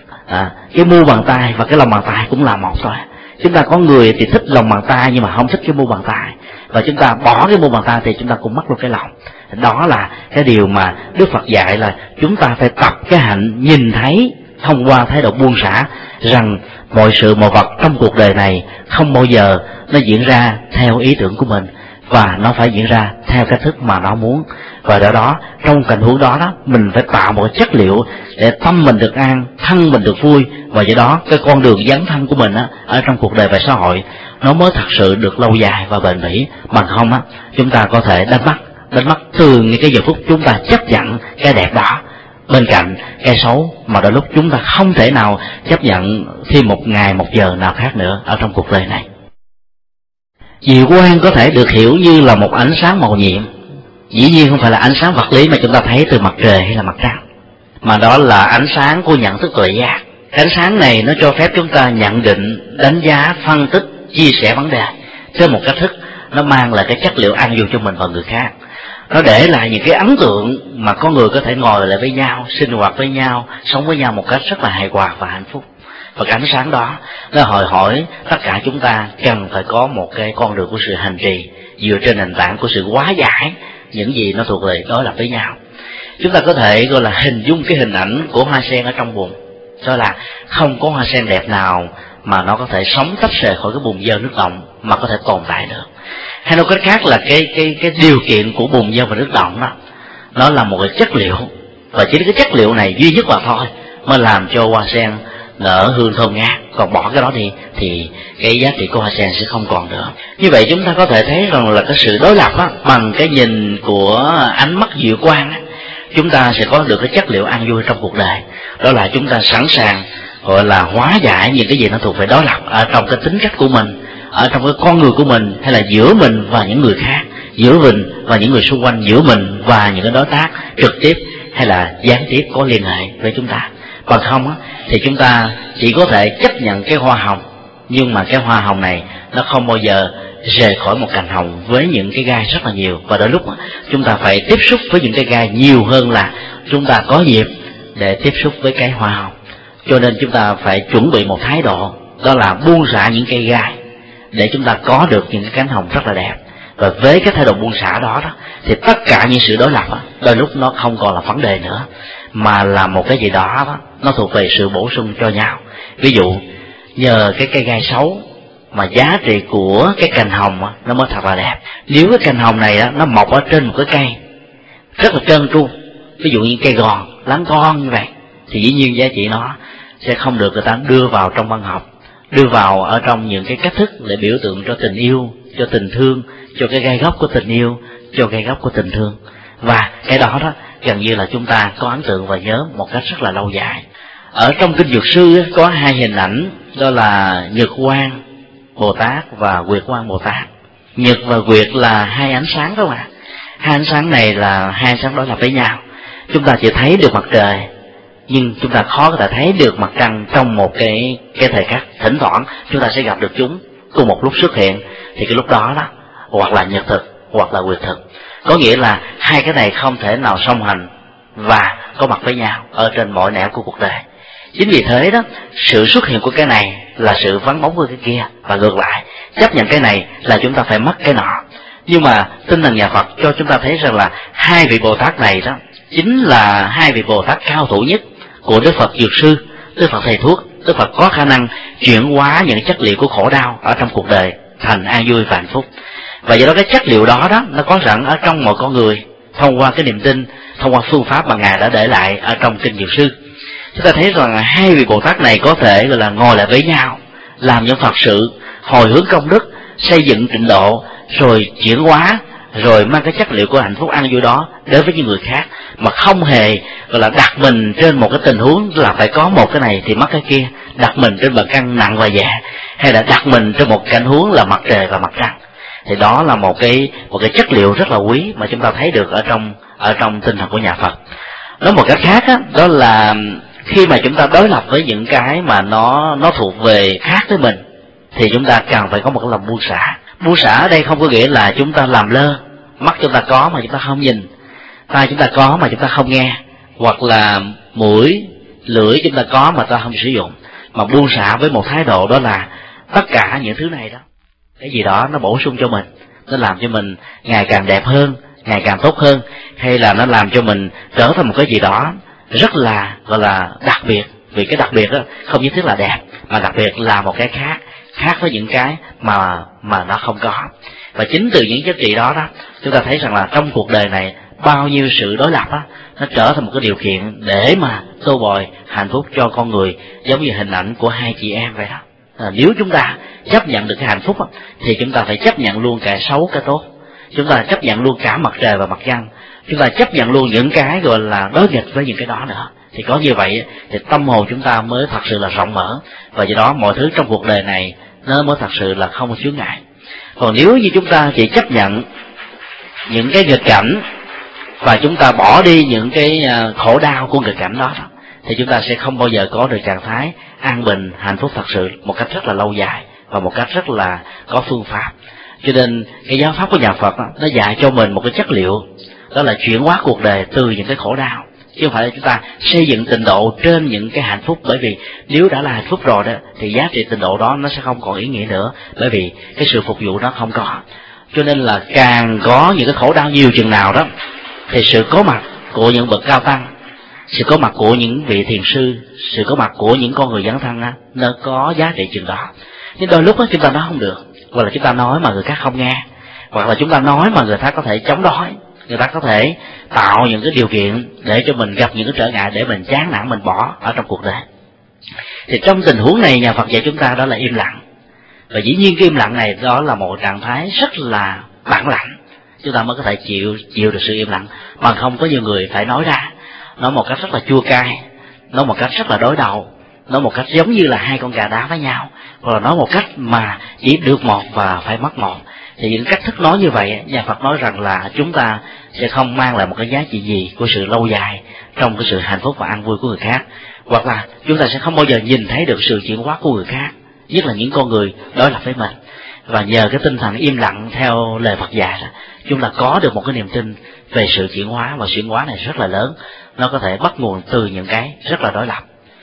cái mu bàn tay và cái lòng bàn tay cũng là một thôi. Chúng ta có người thì thích lòng bàn tay nhưng mà không thích cái mu bàn tay, và chúng ta bỏ cái mu bàn tay thì chúng ta cũng mất luôn cái lòng. Đó là cái điều mà Đức Phật dạy, là chúng ta phải tập cái hạnh nhìn thấy thông qua thái độ buông xả, rằng mọi sự mọi vật trong cuộc đời này không bao giờ nó diễn ra theo ý tưởng của mình, và nó phải diễn ra theo cách thức mà nó muốn. Và do đó trong tình huống đó mình phải tạo một chất liệu để tâm mình được an, thân mình được vui, và do đó cái con đường dấn thân của mình ở trong cuộc đời và xã hội nó mới thật sự được lâu dài và bền bỉ. Bằng không chúng ta có thể đánh mất từ những cái giờ phút chúng ta chấp nhận cái đẹp đó bên cạnh cái xấu, mà đôi lúc chúng ta không thể nào chấp nhận thêm một ngày một giờ nào khác nữa ở trong cuộc đời này. Diệu quang có thể được hiểu như là một ánh sáng màu nhiệm. Dĩ nhiên không phải là ánh sáng vật lý mà chúng ta thấy từ mặt trời hay là mặt trăng, mà đó là ánh sáng của nhận thức tuệ giác. Cái ánh sáng này nó cho phép chúng ta nhận định, đánh giá, phân tích, chia sẻ vấn đề trên một cách thức nó mang lại cái chất liệu an vui cho mình và người khác. Nó để lại những cái ấn tượng mà con người có thể ngồi lại với nhau, sinh hoạt với nhau, sống với nhau một cách rất là hài hòa và hạnh phúc. Và cái ánh sáng đó nó đòi hỏi tất cả chúng ta cần phải có một cái con đường của sự hành trì dựa trên nền tảng của sự hóa giải những gì nó thuộc về đối lập với nhau. Chúng ta có thể gọi là hình dung cái hình ảnh của hoa sen ở trong bùn, đó là không có hoa sen đẹp nào mà nó có thể sống tách rời khỏi cái bùn dơ nước động mà có thể tồn tại được. Hay nói cách khác là cái điều kiện của bùn dơ và nước động đó, nó là một cái chất liệu, và chỉ cái chất liệu này duy nhất mà thôi mới làm cho hoa sen nở hương thơm ngát. Còn bỏ cái đó đi thì cái giá trị của hoa sen sẽ không còn nữa. Như vậy chúng ta có thể thấy rằng là cái sự đối lập bằng cái nhìn của ánh mắt diệu quang chúng ta sẽ có được cái chất liệu an vui trong cuộc đời. Đó là chúng ta sẵn sàng gọi là hóa giải những cái gì nó thuộc về đối lập ở trong cái tính cách của mình, ở trong cái con người của mình, hay là giữa mình và những người khác, giữa mình và những người xung quanh, giữa mình và những cái đối tác trực tiếp hay là gián tiếp có liên hệ với chúng ta. Bằng không thì chúng ta chỉ có thể chấp nhận cái hoa hồng, nhưng mà cái hoa hồng này nó không bao giờ rời khỏi một cành hồng với những cái gai rất là nhiều. Và đôi lúc chúng ta phải tiếp xúc với những cái gai nhiều hơn là chúng ta có dịp để tiếp xúc với cái hoa hồng. Cho nên chúng ta phải chuẩn bị một thái độ, đó là buông xả những cây gai để chúng ta có được những cái cánh hồng rất là đẹp. Và với cái thái độ buông xả đó thì tất cả những sự đối lập đôi lúc nó không còn là vấn đề nữa, mà là một cái gì đó nó thuộc về sự bổ sung cho nhau. Ví dụ nhờ cái cây gai xấu mà giá trị của cái cành hồng nó mới thật là đẹp. Nếu cái cành hồng này nó mọc ở trên một cái cây rất là trơn tru, ví dụ như cây gòn láng con như vậy, thì dĩ nhiên giá trị nó sẽ không được người ta đưa vào trong văn học, đưa vào ở trong những cái cách thức để biểu tượng cho tình yêu, cho tình thương, cho cái gai gốc của tình yêu, cho gai gốc của tình thương. Và cái đó gần như là chúng ta có ấn tượng và nhớ một cách rất là lâu dài. Ở trong kinh Dược Sư có hai hình ảnh, đó là Nhật Quang Bồ Tát và Nguyệt Quang Bồ Tát. Nhật và Nguyệt là hai ánh sáng đó mà. Hai ánh sáng này là hai ánh sáng đối lập với nhau. Chúng ta chỉ thấy được mặt trời, nhưng chúng ta khó có thể thấy được mặt trăng trong một cái thời khắc. Thỉnh thoảng chúng ta sẽ gặp được chúng cùng một lúc xuất hiện, thì cái lúc đó hoặc là nhật thực hoặc là nguyệt thực. Có nghĩa là hai cái này không thể nào song hành và có mặt với nhau ở trên mọi nẻo của cuộc đời. Chính vì thế sự xuất hiện của cái này là sự vắng bóng của cái kia, và ngược lại, chấp nhận cái này là chúng ta phải mất cái nọ. Nhưng mà tinh thần nhà Phật cho chúng ta thấy rằng là hai vị Bồ Tát này chính là hai vị Bồ Tát cao thủ nhất của Đức Phật Dược Sư, Đức Phật Thầy Thuốc. Đức Phật có khả năng chuyển hóa những chất liệu của khổ đau ở trong cuộc đời thành an vui và hạnh phúc. Và do đó cái chất liệu đó nó có sẵn ở trong mọi con người, thông qua cái niềm tin, thông qua phương pháp mà Ngài đã để lại ở trong kinh Dược Sư. Chúng ta thấy rằng hai vị Bồ Tát này có thể gọi là ngồi lại với nhau, làm những Phật sự, hồi hướng công đức, xây dựng tịnh độ, rồi chuyển hóa, rồi mang cái chất liệu của hạnh phúc an vui đó đến với những người khác, mà không hề gọi là đặt mình trên một cái tình huống là phải có một cái này thì mất cái kia, đặt mình trên bậc căn nặng và nhẹ, hay là đặt mình trên một cảnh huống là mặt trời và mặt trăng. Thì đó là một cái chất liệu rất là quý mà chúng ta thấy được ở trong tinh thần của nhà Phật. Nói một cách khác đó là khi mà chúng ta đối lập với những cái mà nó thuộc về khác với mình, thì chúng ta cần phải có một cái lòng buông xả. Buông xả ở đây không có nghĩa là chúng ta làm lơ, mắt chúng ta có mà chúng ta không nhìn, tai chúng ta có mà chúng ta không nghe, hoặc là mũi, lưỡi chúng ta có mà ta không sử dụng. Mà buông xả với một thái độ đó là tất cả những thứ này cái gì đó nó bổ sung cho mình, nó làm cho mình ngày càng đẹp hơn, ngày càng tốt hơn, hay là nó làm cho mình trở thành một cái gì đó rất là gọi là đặc biệt. Vì cái đặc biệt không nhất thiết là đẹp, mà đặc biệt là một cái khác khác với những cái mà nó không có. Và chính từ những giá trị đó chúng ta thấy rằng là trong cuộc đời này bao nhiêu sự đối lập nó trở thành một cái điều kiện để mà tô bồi hạnh phúc cho con người, giống như hình ảnh của hai chị em vậy đó. Nếu chúng ta chấp nhận được cái hạnh phúc thì chúng ta phải chấp nhận luôn cả xấu cái tốt, chúng ta chấp nhận luôn cả mặt trời và mặt trăng, chúng ta chấp nhận luôn những cái gọi là đối nghịch với những cái đó nữa. Thì có như vậy thì tâm hồn chúng ta mới thật sự là rộng mở, và do đó mọi thứ trong cuộc đời này nó mới thật sự là không có chướng ngại. Còn nếu như chúng ta chỉ chấp nhận những cái nghịch cảnh và chúng ta bỏ đi những cái khổ đau của nghịch cảnh đó, thì chúng ta sẽ không bao giờ có được trạng thái an bình, hạnh phúc thật sự một cách rất là lâu dài và một cách rất là có phương pháp. Cho nên cái giáo pháp của nhà Phật nó dạy cho mình một cái chất liệu, đó là chuyển hóa cuộc đời từ những cái khổ đau, chứ không phải là chúng ta xây dựng tịnh độ trên những cái hạnh phúc. Bởi vì nếu đã là hạnh phúc rồi đó thì giá trị tịnh độ đó nó sẽ không còn ý nghĩa nữa, bởi vì cái sự phục vụ nó không có. Cho nên là càng có những cái khổ đau nhiều chừng nào đó thì sự có mặt của những bậc cao tăng, sự có mặt của những vị thiền sư, sự có mặt của những con người dấn thân nó có giá trị chừng đó. Nhưng đôi lúc đó chúng ta nói không được, hoặc là chúng ta nói mà người khác không nghe, hoặc là chúng ta nói mà người ta có thể chống đối, người ta có thể tạo những cái điều kiện để cho mình gặp những cái trở ngại, để mình chán nản, mình bỏ ở trong cuộc đời. Thì trong tình huống này nhà Phật dạy chúng ta đó là im lặng. Và dĩ nhiên cái im lặng này đó là một trạng thái rất là bản lĩnh, chúng ta mới có thể chịu được sự im lặng. Bằng không có nhiều người phải nói ra, nói một cách rất là chua cay, nói một cách rất là đối đầu, nói một cách giống như là hai con gà đá với nhau, hoặc là nói một cách mà chỉ được một và phải mất một. Thì những cách thức nói như vậy, nhà Phật nói rằng là chúng ta sẽ không mang lại một cái giá trị gì của sự lâu dài trong cái sự hạnh phúc và an vui của người khác, hoặc là chúng ta sẽ không bao giờ nhìn thấy được sự chuyển hóa của người khác, nhất là những con người đối lập với mình. Và nhờ cái tinh thần im lặng theo lời Phật dạy, chúng ta có được một cái niềm tin về sự chuyển hóa, và chuyển hóa này rất là lớn, nó có thể bắt nguồn từ những cái rất là đối lập.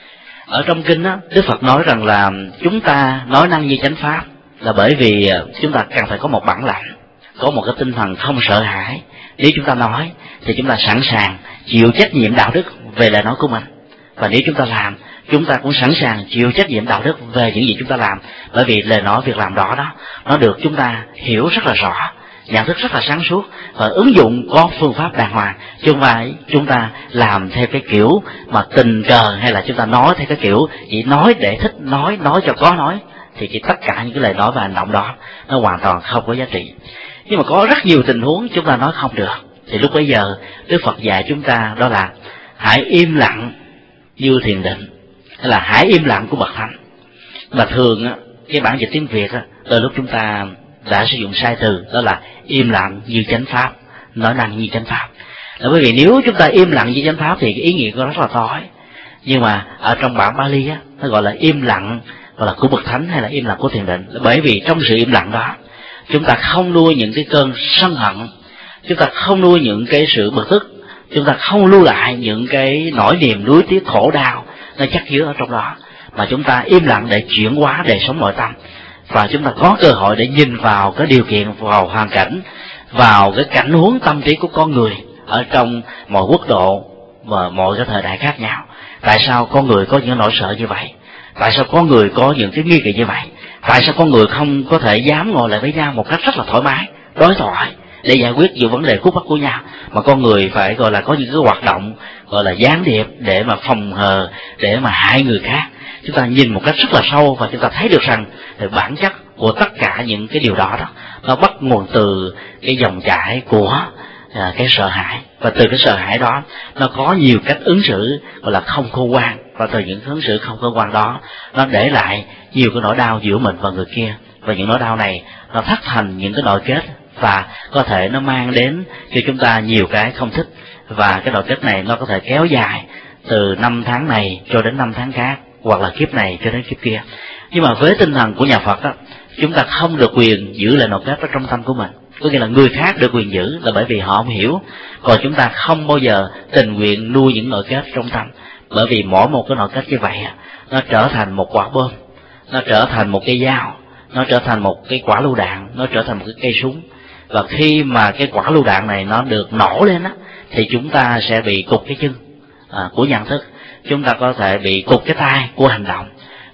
Ở trong kinh Đức Phật nói rằng là chúng ta nói năng như chánh pháp là bởi vì chúng ta cần phải có một bản lãnh, có một cái tinh thần không sợ hãi. Nếu chúng ta nói thì chúng ta sẵn sàng chịu trách nhiệm đạo đức về lời nói của mình, và nếu chúng ta làm, chúng ta cũng sẵn sàng chịu trách nhiệm đạo đức về những gì chúng ta làm. Bởi vì lời nói, việc làm đó nó được chúng ta hiểu rất là rõ, nhận thức rất là sáng suốt, và ứng dụng có phương pháp đàng hoàng, chứ không phải chúng ta làm theo cái kiểu mà tình cờ, hay là chúng ta nói theo cái kiểu chỉ nói để thích nói cho có nói, thì chỉ tất cả những cái lời nói và hành động đó nó hoàn toàn không có giá trị. Nhưng mà có rất nhiều tình huống chúng ta nói không được, thì lúc bấy giờ Đức Phật dạy chúng ta đó là hãy im lặng như thiền định, hay là hãy im lặng của bậc thánh. Mà thường cái bản dịch tiếng Việt đôi lúc chúng ta đã sử dụng sai từ, đó là im lặng như chánh pháp, nói năng như chánh pháp. Là bởi vì nếu chúng ta im lặng như chánh pháp thì cái ý nghĩa nó rất là tối. Nhưng mà ở trong bản Bali nó gọi là im lặng, gọi là của bậc thánh, hay là im lặng của thiền định. Là bởi vì trong sự im lặng đó chúng ta không nuôi những cái cơn sân hận, chúng ta không nuôi những cái sự bực tức, chúng ta không lưu lại những cái nỗi niềm nuối tiếc khổ đau nó chắc chứa ở trong đó, mà chúng ta im lặng để chuyển hóa đời sống nội tâm. Và chúng ta có cơ hội để nhìn vào cái điều kiện, vào hoàn cảnh, vào cái cảnh huống tâm trí của con người ở trong mọi quốc độ và mọi cái thời đại khác nhau. Tại sao con người có những nỗi sợ như vậy? Tại sao con người có những cái nghi kỵ như vậy? Tại sao con người không có thể dám ngồi lại với nhau một cách rất là thoải mái, đối thoại để giải quyết những vấn đề khúc mắc của nhau, mà con người phải gọi là có những cái hoạt động gọi là gián điệp để mà phòng hờ, để mà hại người khác? Chúng ta nhìn một cách rất là sâu và chúng ta thấy được rằng thì bản chất của tất cả những cái điều đó nó bắt nguồn từ cái dòng chảy của cái sợ hãi, và từ cái sợ hãi đó nó có nhiều cách ứng xử gọi là không khôn ngoan, và từ những ứng xử không khôn ngoan đó nó để lại nhiều cái nỗi đau giữa mình và người kia, và những nỗi đau này nó thắt thành những cái nội kết, và có thể nó mang đến cho chúng ta nhiều cái không thích, và cái nội kết này nó có thể kéo dài từ 5 tháng này cho đến 5 tháng khác, hoặc là kiếp này cho đến kiếp kia. Nhưng mà với tinh thần của nhà Phật chúng ta không được quyền giữ lại nội kết ở trong tâm của mình. Có nghĩa là người khác được quyền giữ là bởi vì họ không hiểu, còn chúng ta không bao giờ tình nguyện nuôi những nội kết trong tâm. Bởi vì mỗi một cái nội kết như vậy nó trở thành một quả bom, nó trở thành một cây dao, nó trở thành một cái quả lựu đạn, nó trở thành một cái cây súng. Và khi mà cái quả lựu đạn này nó được nổ lên thì chúng ta sẽ bị cụt cái chân của nhận thức, chúng ta có thể bị cụt cái tay của hành động,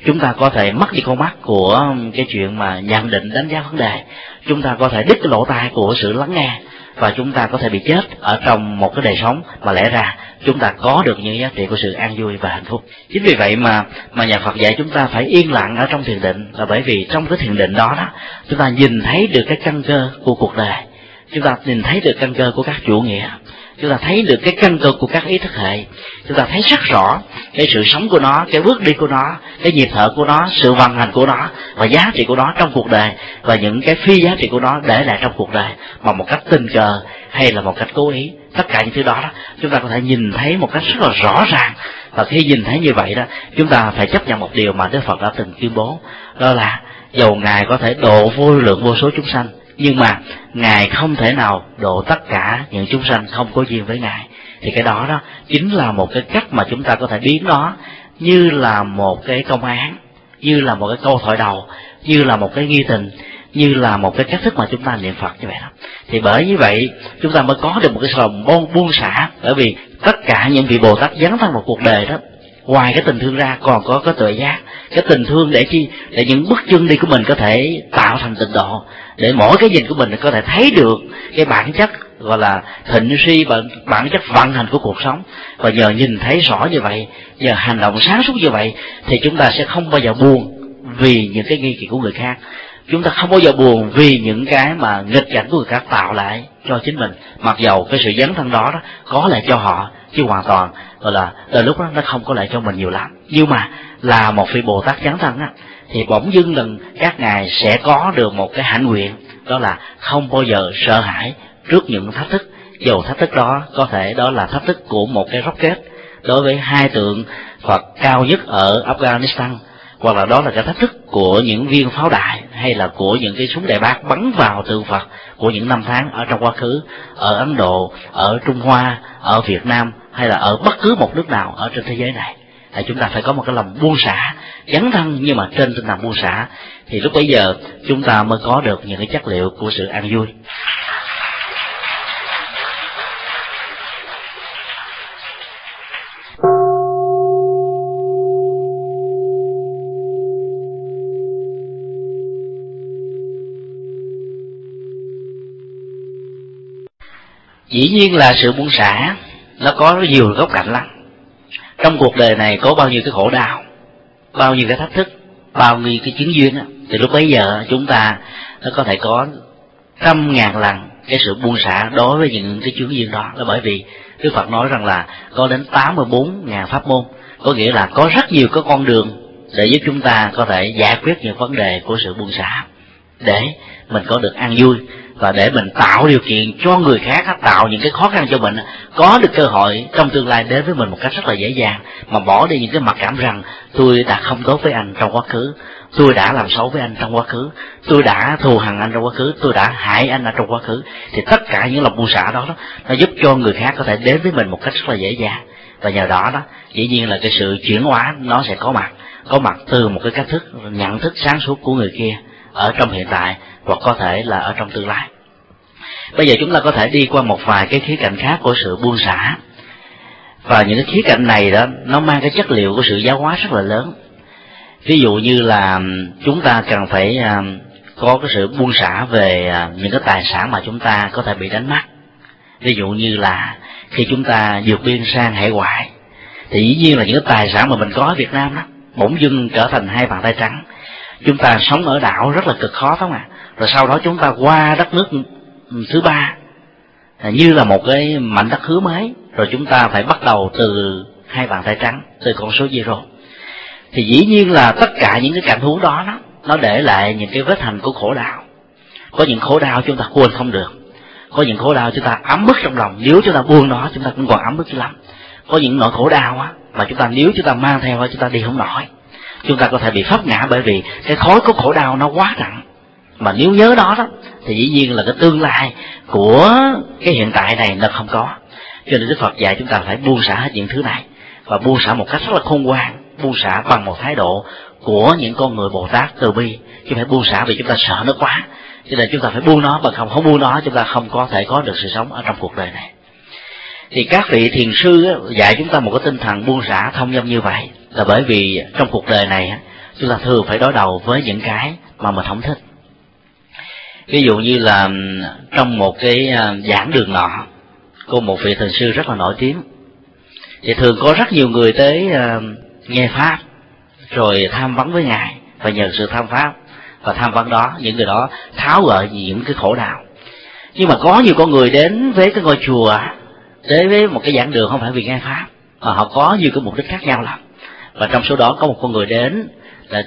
chúng ta có thể mất đi con mắt của cái chuyện mà nhận định đánh giá vấn đề, chúng ta có thể đứt cái lỗ tai của sự lắng nghe, và chúng ta có thể bị chết ở trong một cái đời sống mà lẽ ra chúng ta có được những giá trị của sự an vui và hạnh phúc. Chính vì vậy mà nhà Phật dạy chúng ta phải yên lặng ở trong thiền định, là bởi vì trong cái thiền định đó chúng ta nhìn thấy được cái căn cơ của cuộc đời, chúng ta nhìn thấy được căn cơ của các chủ nghĩa, chúng ta thấy được cái căn cơ của các ý thức hệ, chúng ta thấy rất rõ cái sự sống của nó, cái bước đi của nó, cái nhịp thở của nó, sự vận hành của nó và giá trị của nó trong cuộc đời, và những cái phi giá trị của nó để lại trong cuộc đời bằng một cách tình cờ hay là một cách cố ý. Tất cả những thứ đó chúng ta có thể nhìn thấy một cách rất là rõ ràng, và khi nhìn thấy như vậy chúng ta phải chấp nhận một điều mà Đức Phật đã từng tuyên bố, đó là dầu Ngài có thể độ vô lượng vô số chúng sanh, nhưng mà Ngài không thể nào độ tất cả những chúng sanh không có duyên với Ngài. Thì cái đó chính là một cái cách mà chúng ta có thể biến nó như là một cái công án, như là một cái câu thoại đầu, như là một cái nghi tình, như là một cái cách thức mà chúng ta niệm Phật như vậy đó. Thì bởi như vậy chúng ta mới có được một cái lòng buông xả, bởi vì tất cả những vị Bồ Tát dấn thân vào cuộc đời đó, ngoài cái tình thương ra còn có cái tuệ giác. Cái tình thương để chi? Để những bước chân đi của mình có thể tạo thành tịnh độ, để mỗi cái nhìn của mình có thể thấy được cái bản chất gọi là thịnh suy và bản chất vận hành của cuộc sống. Và nhờ nhìn thấy rõ như vậy, nhờ hành động sáng suốt như vậy, thì chúng ta sẽ không bao giờ buồn vì những cái nghi kỵ của người khác. Chúng ta không bao giờ buồn vì những cái mà nghịch cảnh của người khác tạo lại cho chính mình, mặc dầu cái sự dấn thân đó có lại cho họ, chứ hoàn toàn gọi là đôi lúc nó không có lại cho mình nhiều lắm. Nhưng mà là một vị Bồ Tát dấn thân thì bỗng dưng lần các ngài sẽ có được một cái hạnh nguyện, đó là không bao giờ sợ hãi trước những thách thức, dù thách thức đó có thể đó là thách thức của một cái rocket đối với hai tượng Phật cao nhất ở Afghanistan, hoặc là đó là cái thách thức của những viên pháo đài, hay là của những cái súng đại bác bắn vào tượng Phật của những năm tháng ở trong quá khứ, ở Ấn Độ, ở Trung Hoa, ở Việt Nam, hay là ở bất cứ một nước nào ở trên thế giới này. Chúng ta phải có một cái lòng buông xả, dấn thân nhưng mà trên tinh thần buông xả, thì lúc bấy giờ chúng ta mới có được những cái chất liệu của sự an vui. Dĩ nhiên là sự buông xả nó có rất nhiều góc cạnh lắm. Trong cuộc đời này có bao nhiêu cái khổ đau, bao nhiêu cái thách thức, bao nhiêu cái chứng duyên thì lúc bấy giờ chúng ta nó có thể có 100.000 lần cái sự buông xả đối với những cái chứng duyên đó. Là bởi vì Đức Phật nói rằng là có đến 84.000 pháp môn, có nghĩa là có rất nhiều cái con đường để giúp chúng ta có thể giải quyết những vấn đề của sự buông xả, để mình có được an vui, và để mình tạo điều kiện cho người khác tạo những cái khó khăn cho mình, có được cơ hội trong tương lai đến với mình một cách rất là dễ dàng, mà bỏ đi những cái mặc cảm rằng tôi đã không tốt với anh trong quá khứ, tôi đã làm xấu với anh trong quá khứ, tôi đã thù hằn anh trong quá khứ, tôi đã hại anh ở trong quá khứ. Thì tất cả những lòng buông xả đó nó giúp cho người khác có thể đến với mình một cách rất là dễ dàng, và nhờ đó dĩ nhiên là cái sự chuyển hóa nó sẽ có mặt từ một cái cách thức nhận thức sáng suốt của người kia ở trong hiện tại, hoặc có thể là ở trong tương lai. Bây giờ chúng ta có thể đi qua một vài cái khía cạnh khác của sự buông xả, và những cái khía cạnh này nó mang cái chất liệu của sự giáo hóa rất là lớn. Ví dụ như là chúng ta cần phải có cái sự buông xả về những cái tài sản mà chúng ta có thể bị đánh mất. Ví dụ như là khi chúng ta vượt biên sang hải ngoại, thì dĩ nhiên là những cái tài sản mà mình có ở Việt Nam bỗng dưng trở thành hai bàn tay trắng. Chúng ta sống ở đảo rất là cực khó, phải không ạ? Rồi sau đó chúng ta qua đất nước thứ ba, như là một cái mảnh đất hứa mới, rồi chúng ta phải bắt đầu từ hai bàn tay trắng, từ con số zero. Thì dĩ nhiên là tất cả những cái cảnh huống đó nó để lại những cái vết hành của khổ đau. Có những khổ đau chúng ta quên không được, có những khổ đau chúng ta ấm ức trong lòng, nếu chúng ta buông nó chúng ta cũng còn ấm ức lắm. Có những nỗi khổ đau mà chúng ta nếu chúng ta mang theo chúng ta đi không nổi, chúng ta có thể bị pháp ngã, bởi vì cái khối của khổ đau nó quá nặng. Mà nếu nhớ đó thì dĩ nhiên là cái tương lai của cái hiện tại này nó không có. Cho nên Đức Phật dạy chúng ta phải buông xả hết những thứ này, và buông xả một cách rất là khôn ngoan, buông xả bằng một thái độ của những con người Bồ Tát từ bi, chứ phải buông xả vì chúng ta sợ nó quá. Cho nên chúng ta phải buông nó, bằng không buông nó chúng ta không có thể có được sự sống ở trong cuộc đời này. Thì các vị thiền sư dạy chúng ta một cái tinh thần buông xả thông dong như vậy, là bởi vì trong cuộc đời này chúng ta thường phải đối đầu với những cái mà mình không thích. Ví dụ như là trong một cái giảng đường nọ, có một vị thiền sư rất là nổi tiếng, thì thường có rất nhiều người tới nghe pháp rồi tham vấn với ngài, và nhờ sự tham pháp và tham vấn đó, những người đó tháo gỡ những cái khổ đau. Nhưng mà có nhiều con người đến với cái ngôi chùa, đến với một cái giảng đường không phải vì nghe pháp, mà họ có nhiều cái mục đích khác nhau lắm. Và trong số đó có một con người đến là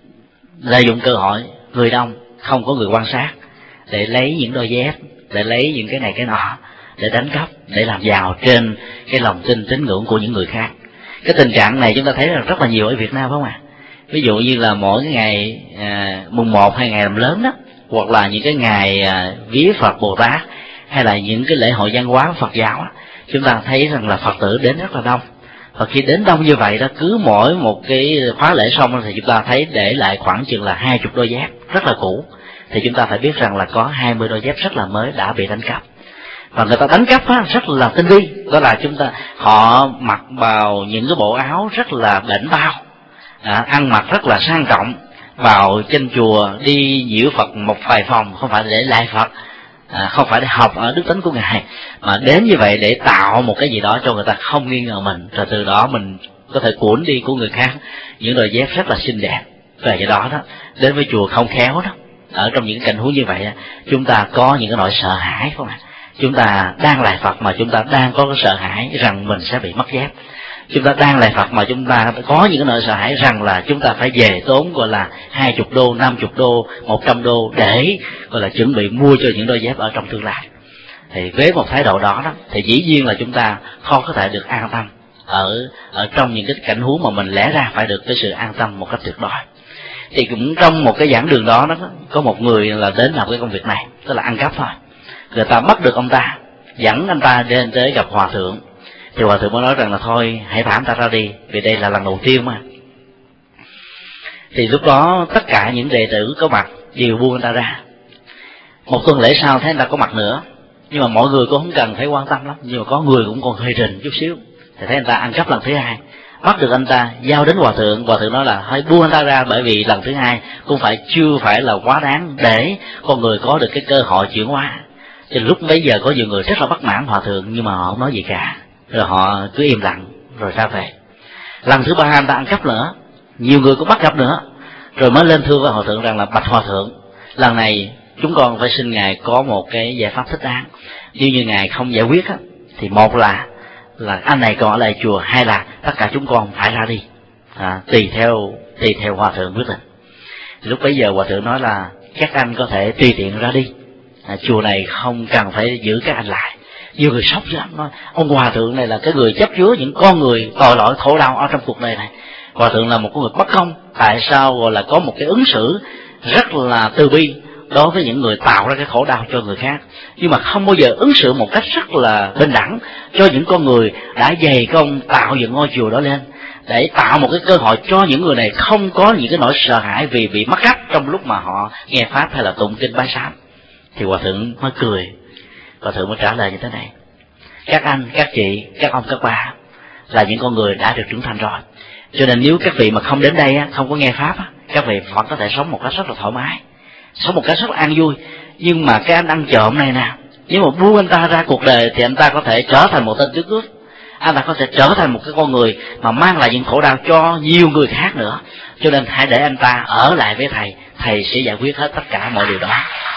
lợi dụng cơ hội người đông, không có người quan sát, để lấy những đôi dép, để lấy những cái này cái nọ, để đánh cắp, để làm giàu trên cái lòng tin tín ngưỡng của những người khác. Cái tình trạng này chúng ta thấy rất là nhiều ở Việt Nam, phải không ạ? Ví dụ như là mỗi cái ngày mùng 1 hay ngày làm lớn đó, hoặc là những cái ngày vía Phật Bồ Tát, hay là những cái lễ hội văn hóa Phật giáo đó, chúng ta thấy rằng là Phật tử đến rất là đông. Và khi đến đông như vậy đó, cứ mỗi một cái khóa lễ xong thì chúng ta thấy để lại khoảng chừng là 20 đôi dép rất là cũ. Thì chúng ta phải biết rằng là có 20 đôi dép rất là mới đã bị đánh cắp. Và người ta đánh cắp rất là tinh vi, đó là họ mặc vào những cái bộ áo rất là bảnh bao, ăn mặc rất là sang trọng, vào trên chùa đi nhiễu Phật một vài phòng, không phải để lại Phật, không phải để học ở đức tính của ngài, mà đến như vậy để tạo một cái gì đó cho người ta không nghi ngờ mình, rồi từ đó mình có thể cuốn đi của người khác những đôi dép rất là xinh đẹp. Về vậy đó đến với chùa không khéo đó, ở trong những cảnh huống như vậy chúng ta có những cái nỗi sợ hãi, không ạ? Chúng ta đang lại Phật mà chúng ta đang có cái sợ hãi rằng mình sẽ bị mất dép. Chúng ta đang lại Phật mà chúng ta có những cái nỗi sợ hãi rằng là chúng ta phải về tốn gọi là 20 đô, 50 đô, 100 đô để gọi là chuẩn bị mua cho những đôi dép ở trong tương lai. Thì với một thái độ đó thì dĩ nhiên là chúng ta không có thể được an tâm ở trong những cái cảnh huống mà mình lẽ ra phải được cái sự an tâm một cách tuyệt đối. Thì cũng trong một cái giảng đường đó có một người là đến làm cái công việc này, tức là ăn cắp thôi. Người ta bắt được ông ta, dẫn anh ta đến tới gặp hòa thượng. Thì hòa thượng mới nói rằng là thôi hãy thả anh ta ra đi, vì đây là lần đầu tiên mà. Thì lúc đó tất cả những đệ tử có mặt đều buông anh ta ra. Một tuần lễ sau thấy anh ta có mặt nữa, nhưng mà mọi người cũng không cần phải quan tâm lắm, nhưng mà có người cũng còn hơi rình chút xíu. Thì thấy anh ta ăn cắp lần thứ hai, bắt được anh ta giao đến hòa thượng. Hòa thượng nói là hãy buông anh ta ra, bởi vì lần thứ hai cũng chưa phải là quá đáng để con người có được cái cơ hội chuyển hóa. Thì lúc bấy giờ có nhiều người rất là bất mãn hòa thượng, nhưng mà họ không nói gì cả, rồi họ cứ im lặng rồi ra về. Lần thứ ba anh ta ăn cắp nữa, nhiều người cũng bắt gặp nữa, rồi mới lên thưa với hòa thượng rằng là bạch hòa thượng, lần này chúng con phải xin ngài có một cái giải pháp thích đáng. Nếu như ngài không giải quyết thì một là anh này còn ở lại chùa, hay là tất cả chúng con phải ra đi, tùy theo hòa thượng quyết định. Lúc bấy giờ hòa thượng nói là các anh có thể tùy tiện ra đi, chùa này không cần phải giữ các anh lại. Nhiều người sốc lắm, nói ông hòa thượng này là cái người chấp chứa những con người tội lỗi khổ đau ở trong cuộc đời này. Hòa thượng là một con người bất công, tại sao gọi là có một cái ứng xử rất là từ bi đối với những người tạo ra cái khổ đau cho người khác, nhưng mà không bao giờ ứng xử một cách rất là bình đẳng cho những con người đã dày công tạo dựng ngôi chùa đó lên, để tạo một cái cơ hội cho những người này không có những cái nỗi sợ hãi vì bị mất cắp trong lúc mà họ nghe pháp hay là tụng kinh bái sám. Thì hòa thượng mới cười, hòa thượng mới trả lời như thế này: các anh, các chị, các ông, các bà là những con người đã được trưởng thành rồi, cho nên nếu các vị mà không đến đây không có nghe pháp, các vị vẫn có thể sống một cách rất là thoải mái, sống một cách rất là an vui. Nhưng mà cái anh ăn trộm này nè, nếu mà buông anh ta ra cuộc đời thì anh ta có thể trở thành một tên tước cướp, anh ta có thể trở thành một cái con người mà mang lại những khổ đau cho nhiều người khác nữa. Cho nên hãy để anh ta ở lại với thầy sẽ giải quyết hết tất cả mọi điều đó.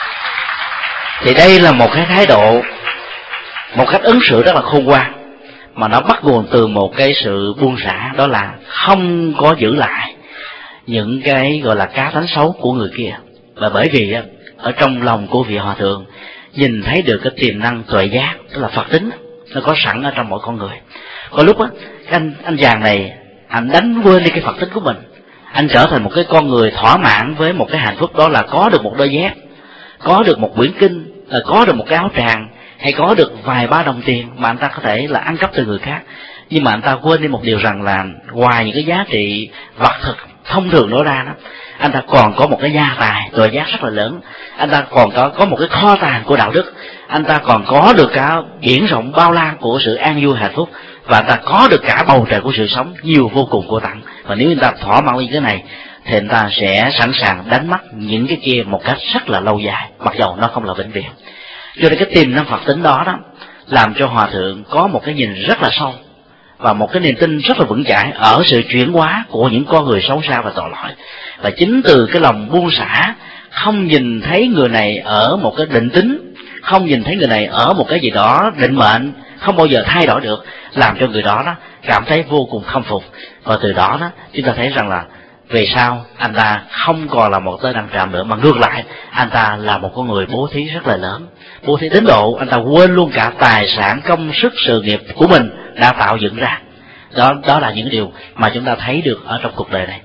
Thì đây là một cái thái độ, một cách ứng xử rất là khôn ngoan, mà nó bắt nguồn từ một cái sự buông xả, đó là không có giữ lại những cái gọi là cá tánh xấu của người kia. Và bởi vì ở trong lòng của vị hòa thượng nhìn thấy được cái tiềm năng tuệ giác, tức là Phật tính, nó có sẵn ở trong mỗi con người. Có lúc anh chàng này anh đánh quên đi cái Phật tính của mình, anh trở thành một cái con người thỏa mãn với một cái hạnh phúc, đó là có được một đôi dép, có được một quyển kinh, có được một cái áo tràng, hay có được vài ba đồng tiền mà anh ta có thể là ăn cắp từ người khác. Nhưng mà anh ta quên đi một điều rằng là ngoài những cái giá trị vật thực thông thường đó ra đó, anh ta còn có một cái gia tài tuệ giác rất là lớn, anh ta còn có một cái kho tàng của đạo đức, anh ta còn có được cả biển rộng bao la của sự an vui hạnh phúc, và anh ta có được cả bầu trời của sự sống nhiều vô cùng của tặng. Và nếu anh ta thỏa mãn những cái này thì anh ta sẽ sẵn sàng đánh mất những cái kia một cách rất là lâu dài, mặc dầu nó không là vĩnh viễn. Cho nên cái tiềm năng Phật tính đó làm cho Hòa thượng có một cái nhìn rất là sâu và một cái niềm tin rất là vững chãi ở sự chuyển hóa của những con người xấu xa và tội lỗi. Và chính từ cái lòng buông xả, không nhìn thấy người này ở một cái định tính, không nhìn thấy người này ở một cái gì đó định mệnh, không bao giờ thay đổi được, làm cho người đó cảm thấy vô cùng khâm phục. Và từ đó chúng ta thấy rằng là về sau anh ta không còn là một tên đăng tràm nữa, mà ngược lại anh ta là một con người bố thí rất là lớn, bố thí đến độ anh ta quên luôn cả tài sản, công sức, sự nghiệp của mình đã tạo dựng ra. Đó là những điều mà chúng ta thấy được ở trong cuộc đời này.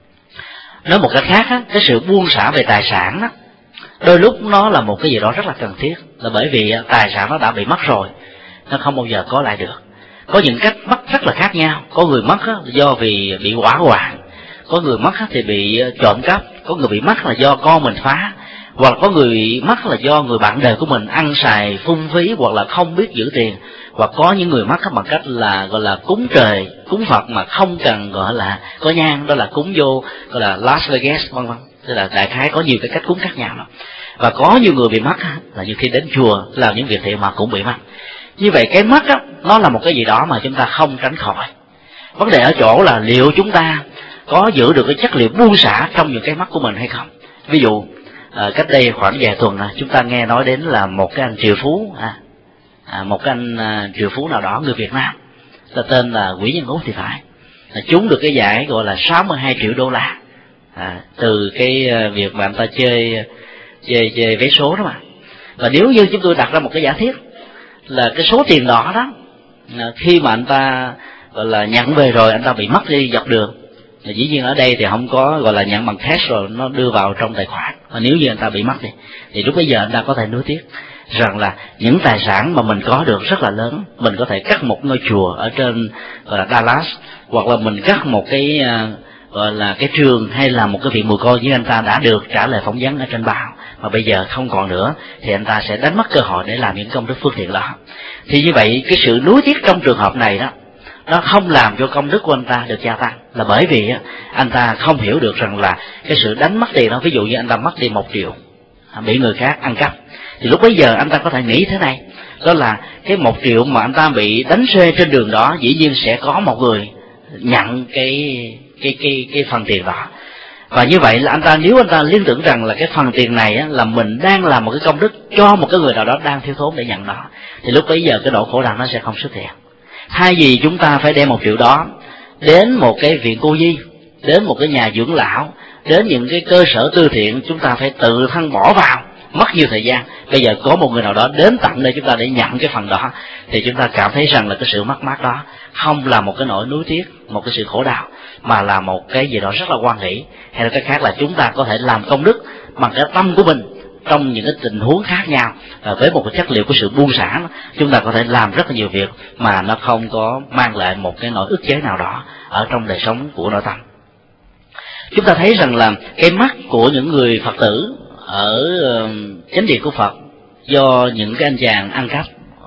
Nói một cách khác, cái sự buông xả về tài sản đôi lúc nó là một cái gì đó rất là cần thiết, là bởi vì tài sản nó đã bị mất rồi, nó không bao giờ có lại được. Có những cách mất rất là khác nhau. Có người mất do vì bị hỏa hoạn, có người mất thì bị trộm cắp, có người bị mất là do con mình phá, hoặc có người bị mất là do người bạn đời của mình ăn xài phung phí hoặc là không biết giữ tiền, hoặc có những người mất bằng cách là gọi là cúng trời, cúng Phật mà không cần gọi là có nhang, đó là cúng vô gọi là Las Vegas vân vân. Tức là đại khái có nhiều cái cách cúng khác nhau lắm. Và có nhiều người bị mất là nhiều khi đến chùa làm những việc thiện mà cũng bị mất. Như vậy cái mất nó là một cái gì đó mà chúng ta không tránh khỏi. Vấn đề ở chỗ là liệu chúng ta có giữ được cái chất liệu buông xả trong những cái mất của mình hay không. Ví dụ cách đây khoảng vài tuần chúng ta nghe nói đến là một cái anh triệu phú, một cái anh triệu phú nào đó người Việt Nam, tên là Nguyễn Nhân Út thì phải, trúng được cái giải gọi là 62 triệu đô la từ cái việc mà anh ta chơi vé số đó mà. Và nếu như chúng tôi đặt ra một cái giả thiết là cái số tiền đó khi mà anh ta gọi là nhận về rồi anh ta bị mất đi dọc đường, dĩ nhiên ở đây thì không có gọi là nhận bằng cash rồi nó đưa vào trong tài khoản, mà nếu như anh ta bị mất đi thì lúc bây giờ anh ta có thể nuối tiếc rằng là những tài sản mà mình có được rất là lớn, mình có thể cắt một ngôi chùa ở trên gọi là Dallas, hoặc là mình cắt một cái gọi là cái trường hay là một cái viện mồ côi như anh ta đã được trả lời phỏng vấn ở trên báo, mà bây giờ không còn nữa, thì anh ta sẽ đánh mất cơ hội để làm những công đức phước thiện đó. Thì như vậy cái sự nuối tiếc trong trường hợp này nó không làm cho công đức của anh ta được gia tăng, là bởi vì anh ta không hiểu được rằng là cái sự đánh mất tiền đó, ví dụ như anh ta mất đi 1 triệu bị người khác ăn cắp, thì lúc bấy giờ anh ta có thể nghĩ thế này, đó là cái 1 triệu mà anh ta bị đánh xuê trên đường đó, dĩ nhiên sẽ có một người nhận cái phần tiền đó. Và như vậy là nếu anh ta liên tưởng rằng là cái phần tiền này là mình đang làm một cái công đức cho một cái người nào đó đang thiếu thốn để nhận đó, thì lúc bấy giờ cái nỗi khổ đau nó sẽ không xuất hiện. Thay vì chúng ta phải đem 1 triệu đó đến một cái viện cô nhi, đến một cái nhà dưỡng lão, đến những cái cơ sở từ thiện, chúng ta phải tự thân bỏ vào, mất nhiều thời gian. Bây giờ có một người nào đó đến tận đây chúng ta để nhận cái phần đó, thì chúng ta cảm thấy rằng là cái sự mất mát đó không là một cái nỗi nuối tiếc, một cái sự khổ đau, mà là một cái gì đó rất là hoan hỷ. Hay là cái khác là chúng ta có thể làm công đức bằng cái tâm của mình trong những cái tình huống khác nhau, và với một cái chất liệu của sự buông xả, chúng ta có thể làm rất là nhiều việc mà nó không có mang lại một cái nỗi ức chế nào đó ở trong đời sống của nội tâm. Chúng ta thấy rằng là cái mắt của những người Phật tử ở chánh điện của Phật do những cái anh chàng ăn cắp